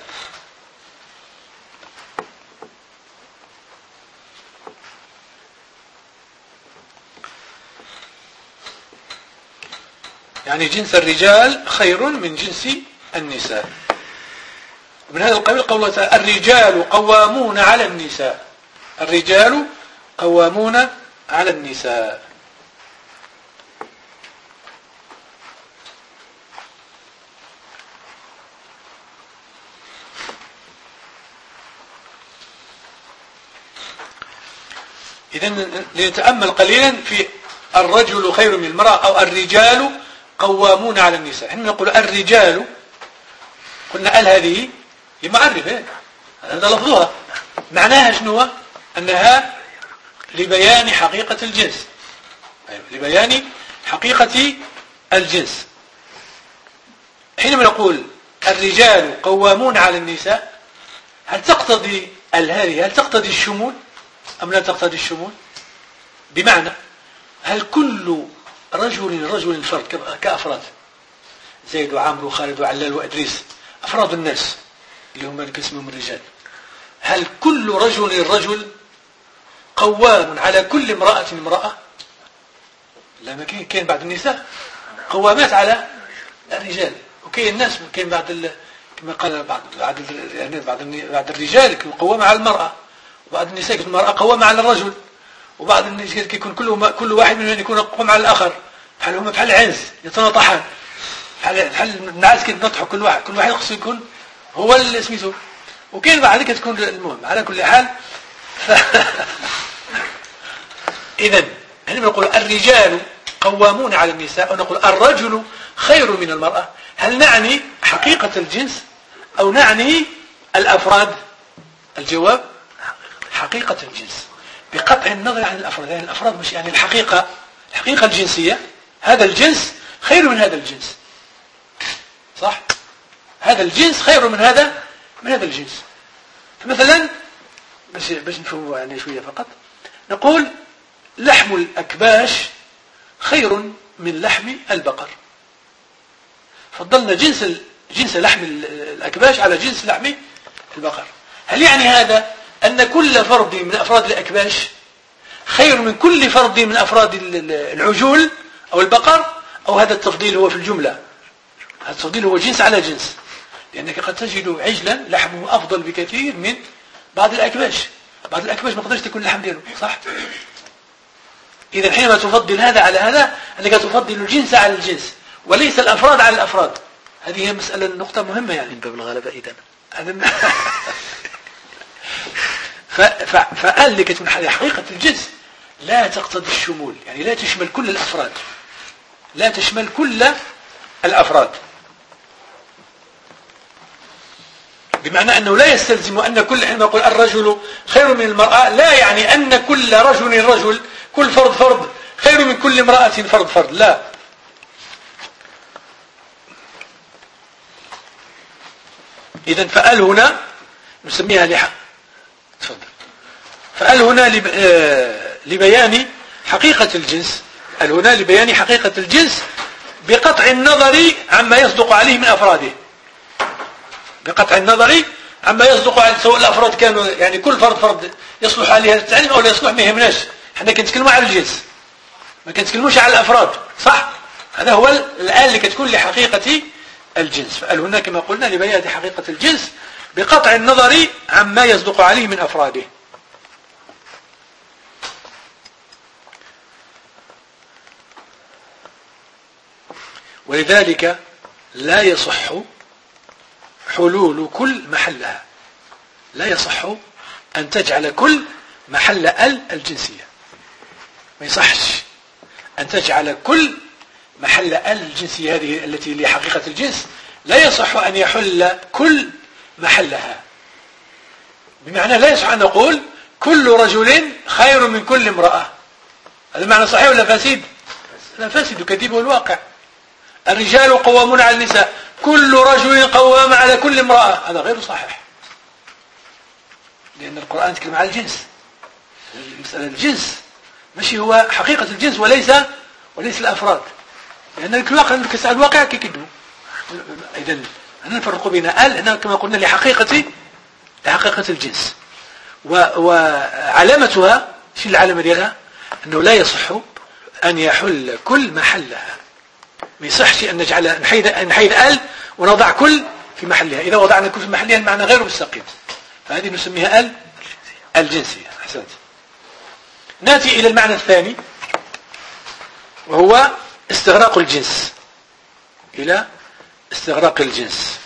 Speaker 1: يعني جنس الرجال خير من جنس النساء. من هذا القبيل قوله تعالى الرجال قوامون على النساء. الرجال قوامون على النساء. إذن لنتأمل قليلا في الرجل خير من المرأة أو الرجال قوامون على النساء. حين نقول الرجال قلنا هذه لمعرفة، هذا لفظها، معناها شنو؟ أنها لبيان حقيقة الجنس، لبيان حقيقة الجنس. حينما نقول الرجال قوامون على النساء، هل تقتضي هل تقتضي الشمول أم لا تقتضي الشمول؟ بمعنى هل كل رجل فرد كأفراد زيد وعمرو وخالد وعلال وإدريس، أفراد الناس اللي هم اسمهم الرجال، هل كل رجل قوام على كل امرأة؟ لا، ما كاين بعض النساء قوامات على الرجال، وكاين الناس كاين كما قال بعض الرجال قوام على المرأة، وبعض النساء المرأة قوامة على الرجل، وبعض الناس يكون كل واحد منهم يكون قوام على الآخر. بحال هما بحال العنز يتناطحان، بحال النعاس كيتناطحوا، كل واحد خصو يكون هو اللي سميتو. وكاين بعض كتكون المهم على كل حال. إذن هنا نقول الرجال قوامون على النساء، أو نقول الرجل خير من المرأة، هل نعني حقيقة الجنس أو نعني الأفراد؟ الجواب حقيقة الجنس بقطع النظر عن الأفراد. يعني الأفراد مش يعني الحقيقة الجنسية، هذا الجنس خير من هذا الجنس، صح؟ هذا الجنس خير من هذا الجنس. فمثلا باش نفهموا يعني شوية فقط، نقول لحم الأكباش خير من لحم البقر. فضلنا جنس لحم الأكباش على جنس لحم البقر. هل يعني هذا أن كل فرد من أفراد الأكباش خير من كل فرد من أفراد العجول أو البقر، أو هذا التفضيل هو في الجملة؟ هذا التفضيل هو جنس على جنس، لأنك قد تجد عجلا لحمه أفضل بكثير من بعض الأكباش. بعض الأكباش ما قدرش تكون اللحم دياله صح. إذا حينما تفضل هذا على هذا أنك تفضل الجنس على الجنس وليس الأفراد على الأفراد. هذه هي مسألة نقطة مهمة يعني
Speaker 4: من باب الغلبة إذن.
Speaker 1: فقال لك من حقيقة الجنس لا تقتضي الشمول، يعني لا تشمل كل الأفراد، لا تشمل كل الأفراد، بمعنى أنه لا يستلزم أن كل، حينما يقول الرجل خير من المرأة لا يعني أن كل رجل كل فرد خير من كل امرأة فرد، لا. إذن فقال هنا نسميها تفضل. فقال هنا لبيان حقيقة الجنس، قال هنا لبيان حقيقة الجنس بقطع النظر عما يصدق عليه من أفراده، بقطع النظر عما يصدق عليه، سواء الأفراد كانوا يعني كل فرد يصلح عليه هذا التعليم أو لا يصلح، ما يهمناش، احنا كنتكلموا على الجنس ما كنتكلموش على الأفراد صح. هذا هو الآن اللي كتكون لحقيقة الجنس. فقال هنا كما قلنا لبيان حقيقة الجنس بقطع النظر عما يصدق عليه من أفراده. ولذلك لا يصح حلول كل محلها، لا يصح أن تجعل كل محل الجنسية، ما يصحش أن تجعل كل محل الجنسية هذه التي لحقيقة الجنس، لا يصح أن يحل كل محلها. بمعنى لا يصح أن نقول كل رجل خير من كل امرأة. هذا معنى صحيح ولا فاسد؟ لا فاسد، يكذبه الواقع. الرجال قوامون على النساء، كل رجل قوام على كل امرأة، هذا غير صحيح، لأن القرآن يتكلم على الجنس. المسألة الجنس ماشي هو حقيقة الجنس وليس الأفراد، لأن الواقع كيكذبوا. إذن نفرق بين هنا كما قلنا لحقيقة الجنس، وعلامتها شو العلامة ديالها؟ أنه لا يصح أن يحل كل محلها، ما يصحش أن نحيد ونضع كل في محلها. إذا وضعنا كل في محلها المعنى غير مستقيم، فهذه نسميها الجنسية. أحسنت. نأتي إلى المعنى الثاني وهو استغراق الجنس. إلى استغراق الجنس.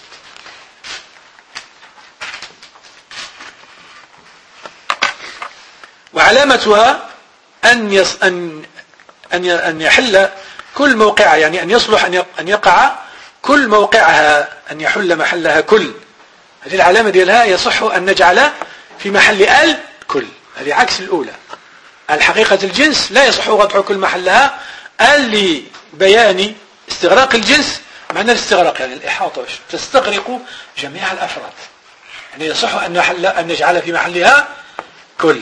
Speaker 1: وعلامتها أن يحل كل موقعها، يعني أن يصلح أن يقع كل موقعها، أن يحل محلها كل. هذه العلامة ديالها يصح أن نجعل في محل كل. هذه عكس الأولى. الحقيقة الجنس لا يصح وضع كل محلها. لبيان استغراق الجنس، معنى الاستغراق يعني الإحاطة، تستغرق جميع الأفراد، يعني يصح أن نجعل في محلها كل.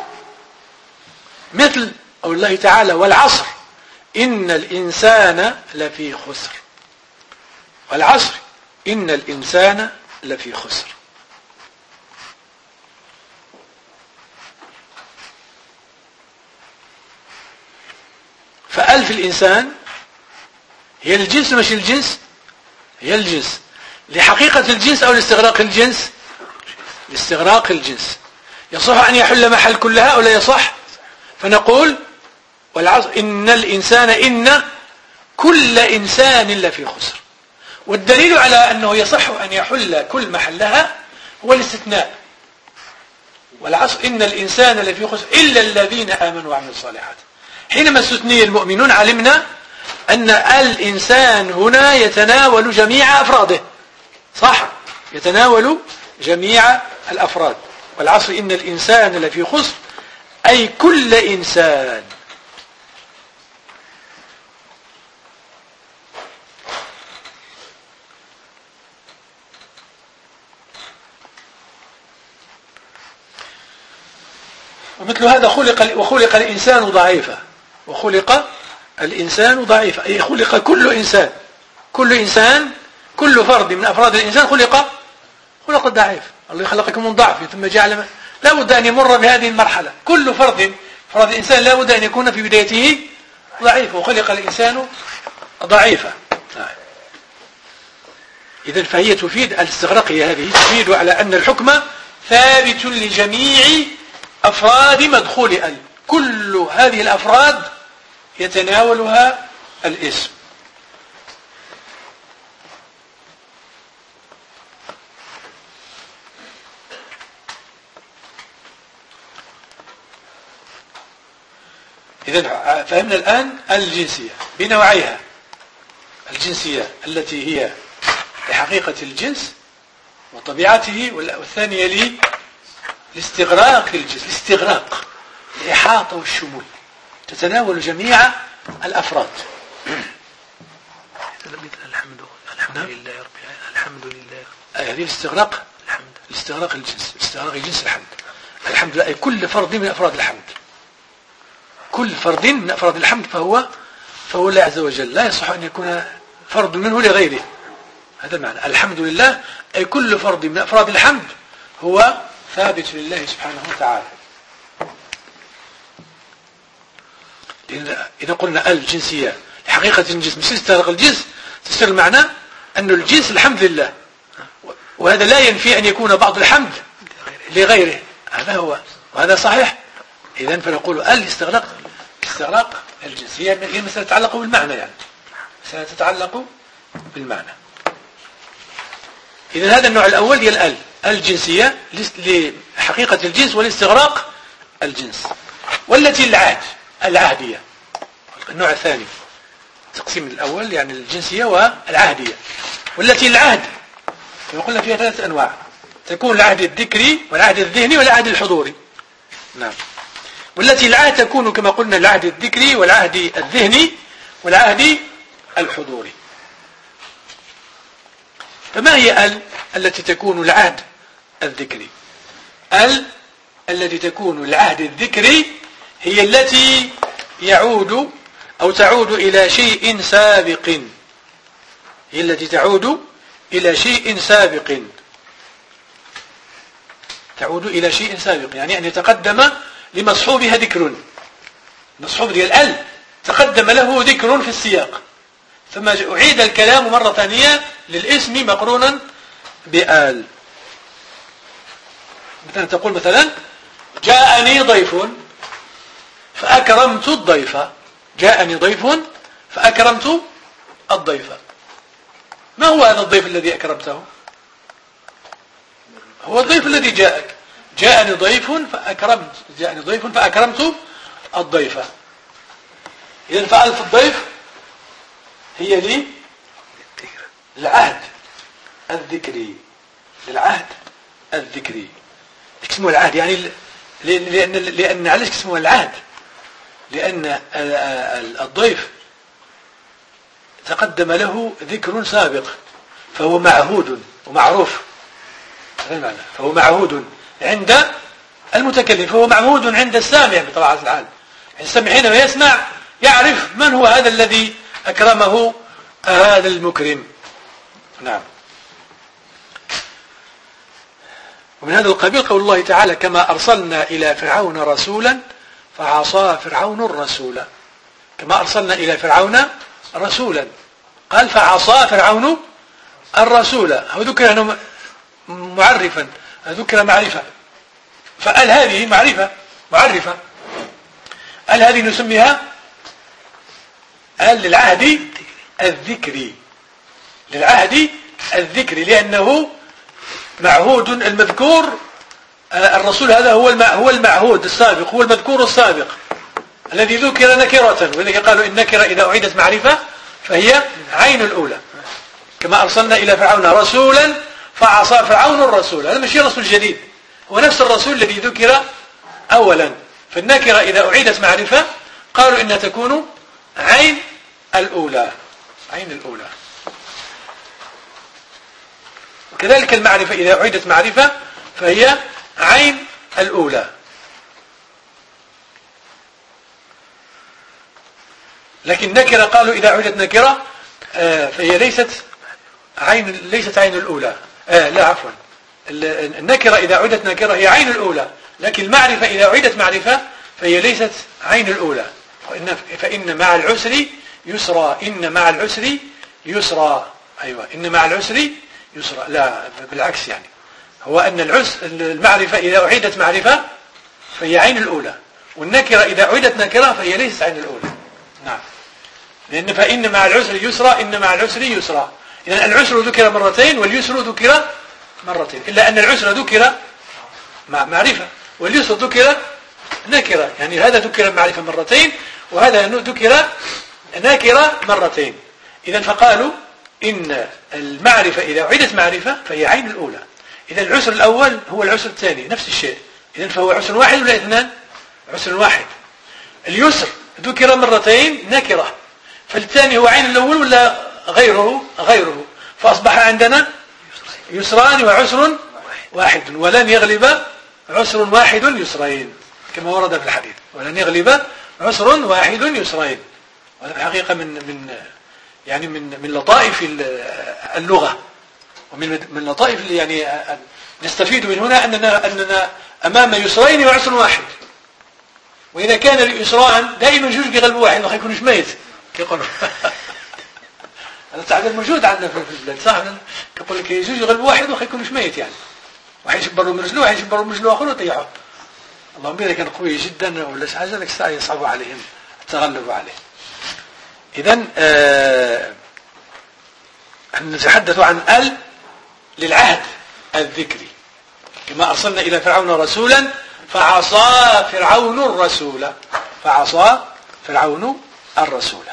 Speaker 1: مثل قول الله تعالى والعصر إن الإنسان لفي خسر، والعصر إن الإنسان لفي خسر. فألف الإنسان هي الجنس مش الجنس، هي الجنس لحقيقة الجنس أو لاستغراق الجنس، لاستغراق الجنس. يصح أن يحل محل كلها أو لا يصح؟ فنقول والعصر إن الإنسان إن كل إنسان لفي خسر. والدليل على أنه يصح أن يحل كل محلها هو الاستثناء، والعصر إن الإنسان لفي خسر إلا الذين آمنوا وعملوا الصالحات. حينما استثني المؤمنون علمنا أن الإنسان هنا يتناول جميع أفراده، صح؟ يتناول جميع الأفراد. والعصر إن الإنسان لفي خسر أي كل إنسان. ومثل هذا وخلق الإنسان ضعيفا، وخلق الإنسان ضعيفا أي خلق كل إنسان، كل فرد من أفراد الإنسان خلق ضعيف. الله خلقكم من ضعف ثم جعل لا بد أن يمر بهذه المرحلة. كل فرد الإنسان لا بد أن يكون في بدايته ضعيفا، وخلق الإنسان ضعيفا. إذن فهي تفيد الاستغراقية، هذه تفيد على أن الحكم ثابت لجميع أفراد مدخول ال. كل هذه الأفراد يتناولها الاسم. إذن فهمنا الآن الجنسية بنوعيها: الجنسية التي هي لحقيقة الجنس وطبيعته، والثانية لاستغراق الجنس، الاستغراق، الإحاطة والشمول، تتناول جميع الأفراد.
Speaker 4: الحمد لله رب العالمين. الحمد لله.
Speaker 1: هذه الاستغراق، الاستغراق الجنس، استغراق الجنس الحمد. الحمد لله أي كل فرد من أفراد الحمد، كل فرد من أفراد الحمد فهو الله عز وجل، لا يصح أن يكون فرد منه لغيره. هذا المعنى. الحمد لله أي كل فرد من أفراد الحمد هو ثابت لله سبحانه وتعالى. إذا قلنا الجنسية حقيقة الجنس مش استغراق الجنس، تستغرق معنى أن الجنس الحمد لله، وهذا لا ينفي أن يكون بعض الحمد لغيره. هذا هو، وهذا صحيح. إذن فنقول استغراق الجنسية هي مسألة تتعلق بالمعنى، يعني مسألة تتعلق بالمعنى. إذن هذا النوع الأول هي الجنسية لحقيقة الجنس والاستغراق الجنس. والتي العهدية النوع الثاني، التقسيم الأول يعني الجنسية والعهدية. والتي العهد كما قلنا فيها 3 أنواع: تكون العهد الذكري والعهد الذهني والعهد الحضوري. نعم. والتي العهد تكون كما قلنا العهد الذكري والعهد الذهني والعهد الحضوري. فما هي التي تكون العهد الذكري؟ التي تكون العهد الذكري هي التي يعود أو تعود إلى شيء سابق، هي التي تعود إلى شيء سابق، تعود إلى شيء سابق، يعني أن يتقدم لمصحوبها ذكر، مصحوب ديال تقدم له ذكر في السياق، ثم أعيد الكلام مرة ثانية للاسم مقرونا بآل. مثلا تقول مثلا جاءني ضيف فأكرمت الضيف، جاءني ضيف فأكرمت الضيف. ما هو هذا الضيف الذي أكرمته؟ هو الضيف الذي جاءك. جاءني ضيف فأكرمت، جاءني ضيف فأكرمت الضيف. إذن فألف الضيف هي لي العهد الذكري، للعهد الذكري. اسمه العهد يعني لأن علاش اسمه العهد؟ لأن الضيف تقدم له ذكر سابق فهو معهود ومعروف. هذا المعنى، فهو معهود عند المتكلم، فهو معهود عند السامع بطبيعة الحال. السامع حينما يسمع يعرف من هو هذا الذي أكرمه هذا المكرم. نعم. ومن هذا القبيل قول الله تعالى: كما أرسلنا إلى فرعون رسولا فعصى فرعون الرسول. كما أرسلنا إلى فرعون رسولا، قال فعصى فرعون الرسول. هو ذكر هنا معرفا، ذكر معرفة، فقال هذه معرفة. قال هذه نسميها للعهد الذكري، للعهد الذكري، لأنه معهود المذكور. الرسول هذا هو المعهود السابق، هو المذكور السابق الذي ذكر نكرة، ولذلك قالوا إن نكرة إذا أعيدت معرفة فهي عين الأولى. كما أرسلنا إلى فرعون رسولا فعصى فرعون الرسول. هذا مش رسول جديد، هو نفس الرسول الذي ذكر أولا. فالنكرة إذا أعيدت معرفة قالوا إنها تكون عين الأولى، عين الأولى. وكذلك المعرفة إذا أعيدت معرفة فهي عين الأولى. لكن نكرة قالوا إذا أعيدت نكرة فهي ليست عين الأولى. لا عفوا، النكرة إذا عدت نكرة هي عين الأولى، لكن المعرفة إذا عدت معرفة فهي ليست عين الأولى. فإن مع العسر يسرا، إن مع العسر يسرا، أيوة إن مع العسر يسرا، لا بالعكس يعني، هو أن المعرفة إذا أعيدت معرفة فهي عين الأولى، والنكرة إذا أعيدت نكرة فهي ليست عين الأولى. نعم، لأن فإن مع العسر يسرا، إن مع العسر يسرا. إذن العسر ذكر مرتين واليسر ذكر مرتين، إلا أن العسر ذكر معرفة واليسر ذكر نكرة، يعني هذا ذكر معرفة مرتين وهذا ذكر نكرة مرتين. إذن فقالوا إن المعرفة إذا أعيدت معرفة فهي عين الأولى. إذن العسر الأول هو العسر الثاني نفس الشيء، إذن فهو عسر واحد ولا اثنان؟ عسر واحد. اليسر ذكر مرتين نكرة، فالثاني هو عين الأول ولا غيره، فأصبح عندنا يسران وعسر واحد، ولن يغلب عسر واحد يسرين كما ورد في الحديث، ولن يغلب عسر واحد يسرين. وهذا الحقيقة من لطائف اللغة، ومن لطائف يعني نستفيد من هنا أننا أمام يسرين وعسر واحد، وإذا كان اليسران دائما جوج يغلب واحد ما يكونش ميت كيقولوا. هذا تعدد موجود عندنا في البلاد صح، كيقول لك يجوز يغلب واحد وما يكونش ميت يعني، واحد يشبر له من رجله واحد يشبر له من رجله اخر ويطيحه. اللهم اذا كان قوي جدا ولا شي حاجه لك الساعه يصعب عليهم التغلب عليه. اذا نتحدث عن للعهد الذكري، كما ارسلنا الى فرعون رسولا فعصى فرعون الرسول.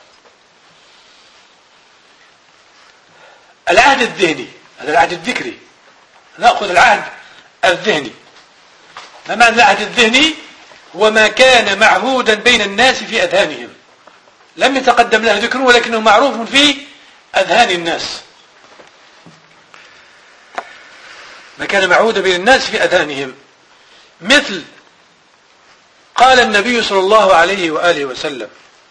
Speaker 1: العهد الذهني هذا العهد الذكري، نأخذ العهد الذهني. ما معنى العهد الذهني؟ هو ما كان معهودا بين الناس في أذهانهم، لم يتقدم له ذكر ولكنه معروف في أذهان الناس، ما كان معهودا بين الناس في أذهانهم. مثل قال النبي صلى الله عليه وآله وسلم: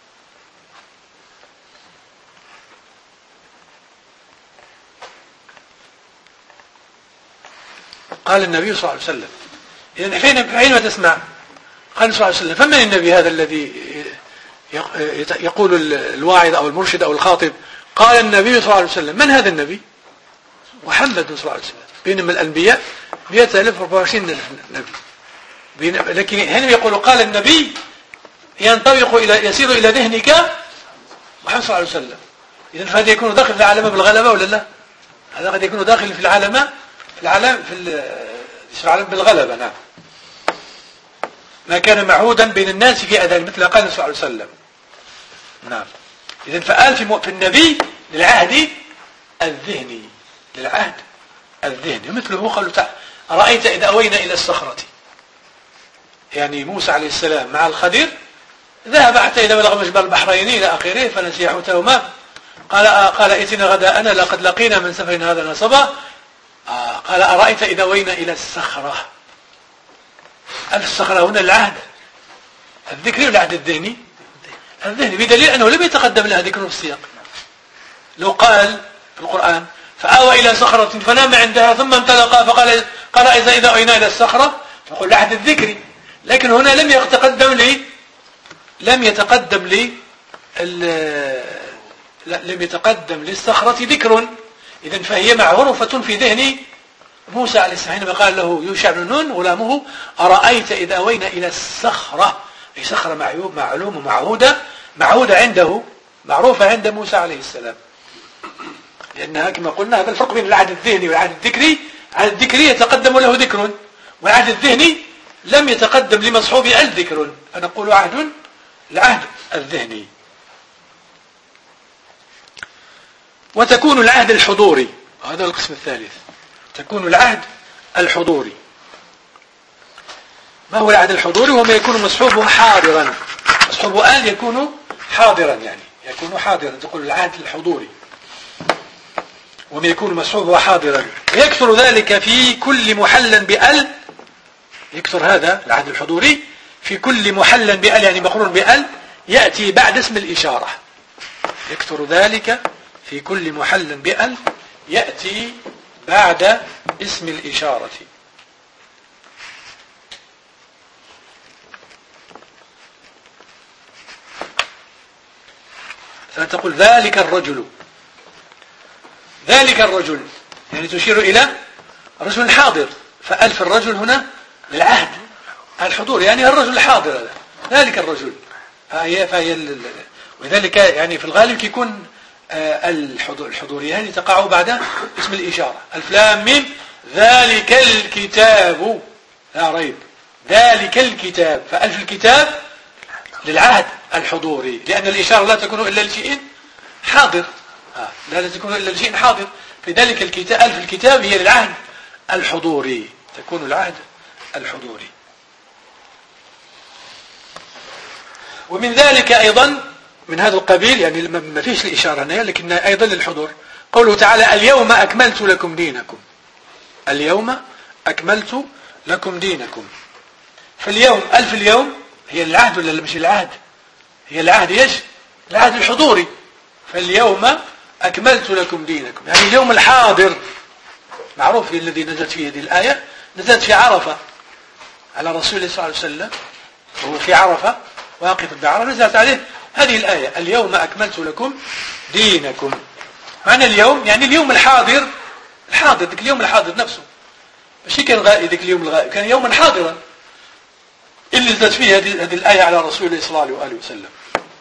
Speaker 1: قال النبي صلى الله عليه وسلم. إذن حينما تسمع قال صلى الله عليه وسلم، فمن النبي هذا الذي يقول الواعظ أو المرشد أو الخاطب قال النبي صلى الله عليه وسلم؟ من هذا النبي؟ محمد صلى الله عليه وسلم. بينما الأنبياء 124,000 نبي، لكن هنا يقول قال النبي يسير إلى ذهنك محمد صلى الله عليه وسلم. إذن فهذا يكون داخل في العالم بالغلبة ولا لا؟ هذا قد يكون داخل في العالم بالغلبة. نعم، ما كان معهودا بين الناس في أذان، مثل قال صلى الله عليه وسلم. نعم، إذن فقال في النبي للعهد الذهني، ومثله قالوا تعالى: أرأيت إذا أوينا إلى الصخرة، يعني موسى عليه السلام مع الخضر ذهب حتى إذا بلغ مجمع البحرين إلى آخره فنسي حوتهما قال ائتنا غداءنا لقد لقينا من سفرنا هذا نصبا. قال: أرأيت إذا أوينا إلى الصخرة. الصخرة هنا العهد الذكري والعهد الذهني، بدليل أنه لم يتقدم لها ذكر في السياق. لو قال في القرآن: فآوى إلى صخرة فنام عندها ثم انطلقا فقال إذا أوينا إلى الصخرة، فقل العهد الذكري. لكن هنا لم يتقدم للصخرة ذكر، إذن فهي معروفة في ذهن موسى عليه السلام حينما قال له يوشع بن نون غلامه: أرأيت إذا أوينا إلى الصخرة، أي صخرة معلومة معهودة عنده، معروفة عند موسى عليه السلام. لأنها كما قلنا هذا الفرق بين العهد الذهني والعهد الذكري. العهد الذكري يتقدم له ذكر، والعهد الذهني لم يتقدم لمصحوب الذكر، فنقول العهد الذهني. وتكون العهد الحضوري، هذا القسم الثالث، تكون العهد الحضوري. ما هو العهد الحضوري؟ وما يكون مصحوبه حاضرا، مصحوب آل يكون حاضرا، يعني يكون حاضرا، تقول العهد الحضوري. وما يكون مصحوبه حاضرا، ويكثر ذلك في كل محل بأل. يكثر هذا العهد الحضوري في كل محل بأل، يعني مقرون بأل يأتي بعد اسم الإشارة. يكثر ذلك في كل محل بأل يأتي بعد اسم الإشارة. فتقول ذلك الرجل، ذلك الرجل يعني تشير إلى رجل حاضر، فألف الرجل هنا للعهد الحضور، يعني الرجل الحاضر هذا ذلك الرجل. فهي وذلك يعني في الغالب يكون الحضورية هذه تقع بعد اسم الإشارة. ألف لام ميم ذلك الكتاب لا ريب، ذلك الكتاب، فألف الكتاب للعهد الحضوري، لأن الإشارة لا تكون إلا لشيء حاضر، لا تكون إلا لشيء حاضر، في ذلك الكتاب ألف الكتاب هي للعهد الحضوري، تكون العهد الحضوري. ومن ذلك أيضا من هذا القبيل، يعني ما فيش الإشارة هنا لكن أيضا للحضور، قوله تعالى اليوم أكملت لكم دينكم، اليوم أكملت لكم دينكم. فاليوم ألف اليوم هي العهد ولا مش العهد؟ هي العهد ايش؟ العهد الحضوري. فاليوم أكملت لكم دينكم يعني اليوم الحاضر معروف الذي نزلت فيه هذه الآية، نزلت في عرفة على رسول الله صلى الله عليه وسلم وهو في عرفة واقف بعرفة، نزلت عليه هذه الآية اليوم أكملت لكم دينكم. معنى اليوم يعني اليوم الحاضر، الحاضر ذلك اليوم الحاضر نفسه، مش كان غائب ذلك اليوم الغائب، كان يوما حاضرا اللي نزلت فيه هذه الآية على رسول الله صلى الله عليه وسلم.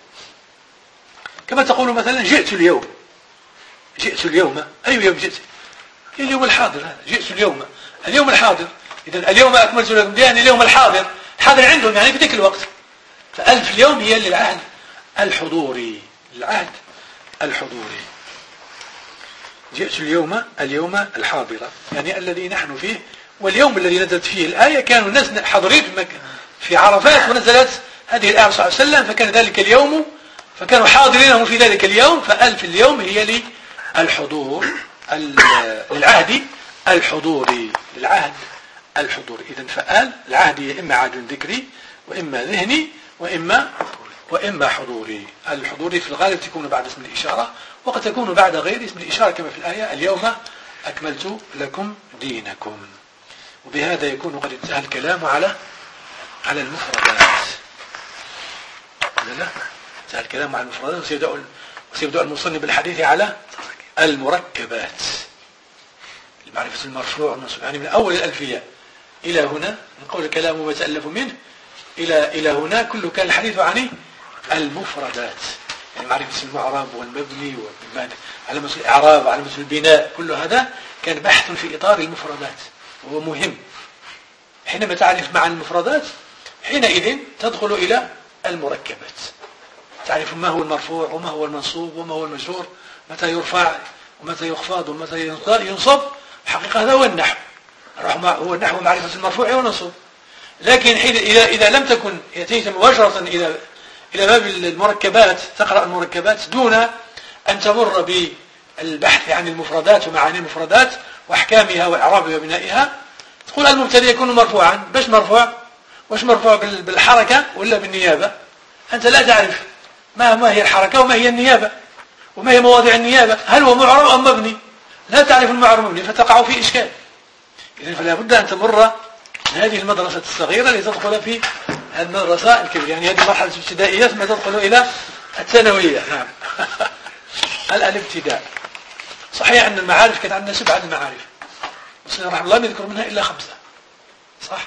Speaker 1: كما تقول مثلا جئت اليوم، جئت اليوم، أي يوم جئت؟ اليوم الحاضر هذا، جئت اليوم، اليوم الحاضر. إذن اليوم أكملت لكم دينكم يعني اليوم الحاضر، الحاضر عندهم يعني في ذلك الوقت. فألف اليوم هي للعهد الحضوري، العهد الحضوري. جئت اليوم، اليوم الحاضرة يعني الذي نحن فيه، واليوم الذي نزلت فيه الآية كانوا الناس حاضرين في عرفات ونزلت هذه الآية صلى الله عليه وسلم، فكان ذلك اليوم، فكانوا حاضرينهم في ذلك اليوم، فألف اليوم هي للحضور، للعهد الحضوري، للعهد الحضوري. إذن فآل العهد هي إما عهد ذكري وإما ذهني وإما حضوري. الحضوري في الغالب تكون بعد اسم الإشارة، وقد تكون بعد غير اسم الإشارة كما في الآية اليوم أكملت لكم دينكم. وبهذا يكون قد انتهى الكلام على المفردات. انتهى الكلام على المفردات، وسيبدأ المصنف بالحديث على المركبات، المعرفة المرفوع والمنصوب، يعني من أول الألفية إلى هنا، من قول الكلام وما تألف منه إلى هنا كله كان الحديث عن المفردات، يعني معرفة المعرب والمبني علامة الإعراب وعلامة البناء، كل هذا كان بحث في إطار المفردات وهو مهم. حينما تعرف معنى المفردات حينئذ تدخل إلى المركبات، تعرف ما هو المرفوع وما هو المنصوب وما هو المجرور، متى يرفع ومتى يخفض ومتى ينصب. حقيقة هذا هو النحو، هو النحو معرفة المرفوع والمنصوب. لكن إذا لم تكن يأتيك مباشرة إلى باب المركبات، تقرأ المركبات دون أن تمر بالبحث عن المفردات ومعاني المفردات وأحكامها وإعرابها وبنائها، تقول المبتدأ يكون مرفوعا. باش مرفوع؟ واش مرفوع بالحركة ولا بالنيابة؟ أنت لا تعرف ما هي الحركة وما هي النيابة وما هي مواضع النيابة، هل هو معرب أم مبني؟ لا تعرف المعرب مبني، فتقع في إشكال. إذن فلا بد أن تمر من هذه المدرسة الصغيرة لتدخل في المدرسة الكبيرة، يعني هذه مرحلة ابتدائية ثم تدخل إلى الثانوية. نعم. الابتداء. صحيح أن المعارف كانت عندنا 7 معارف، بس رحمه الله يذكر منها إلا 5. صح؟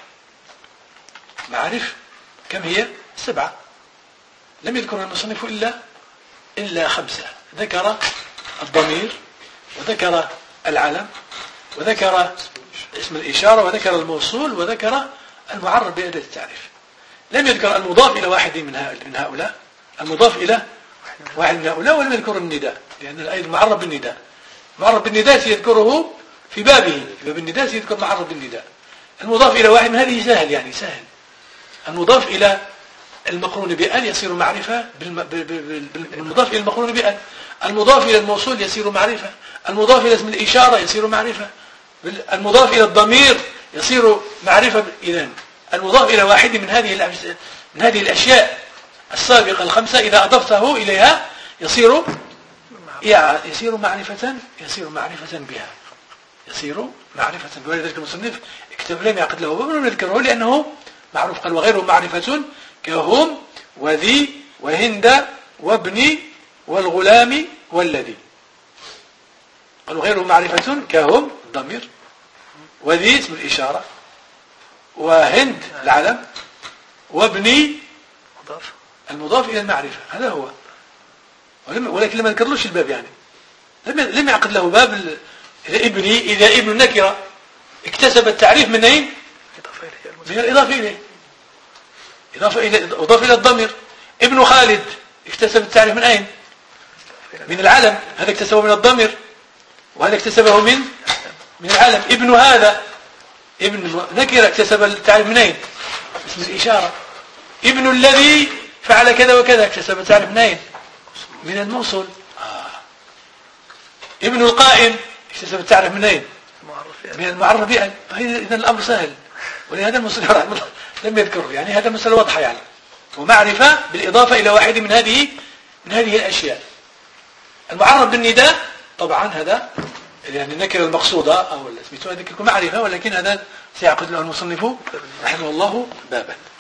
Speaker 1: معارف كم هي؟ 7. لم يذكر المصنف إلا 5. ذكر الضمير، وذكر العلم، وذكر اسم الإشارة، وذكر الموصول، وذكر المعرب بأداة التعريف. لم يذكر المضاف إلى واحد من هؤلاء، المضاف إلى واحد من هؤلاء، ولم يذكر النداء، لأن الآية المعرب بالنداء. المعرب بالنداء يذكره في بابه، في باب النداء يذكر معرب بالنداء. المضاف إلى واحد من هذه سهل، يعني سهل. المضاف إلى المقرون بأن يصير معرفة بالمضاف إلى المقرون بأن، المضاف إلى الموصول يصير معرفة، المضاف إلى اسم الإشارة يصير معرفة، المضاف إلى الضمير يصير معرفة. إذن المضاف إلى واحد من هذه الأشياء السابقة ال5 إذا أضفته إليها يصير معرفة بها، تصير معرفة. ولذلك المصنف لم يعقد له باب ولم يذكره لأنه معروف. قال وغيره معرفة كهم وذي وهند وابني والغلام والذي. قال وغيره معرفة كهم الضمير، وذي اسم الإشارة، وهند العلم، وابني المضاف إلى المعرفة. هذا هو. ولكن لما ذكرلوش الباب يعني لم يعقد له باب. ابني إذا ابن نكرة اكتسب التعريف من أين؟ من الإضافة إليه. أضاف إلى الضمير. ابن خالد اكتسب التعريف من أين؟ من العلم. هذا اكتسبه من الضمير وهذا اكتسبه من العلم. ابن هذا ابن نكرة اكتسب التعريف من أين؟ اسم الإشارة. ابن الذي فعل كذا وكذا اكتسب التعريف من أين؟ من الموصول. ابن القائم اكتسب التعريف من أين؟ من المعرف بأن. إذن الأمر سهل. ولهذا المصنف رحمه الله لم يذكره. يعني هذا مسألة واضحة يعني. ومعرفة بالإضافة إلى واحد من هذه الأشياء. المعرف بالنداء طبعا هذا يعني النكرة المقصودة أو الاسم هذه معرفة، ولكن هذا سيعقد له المصنف رحمه الله بابا.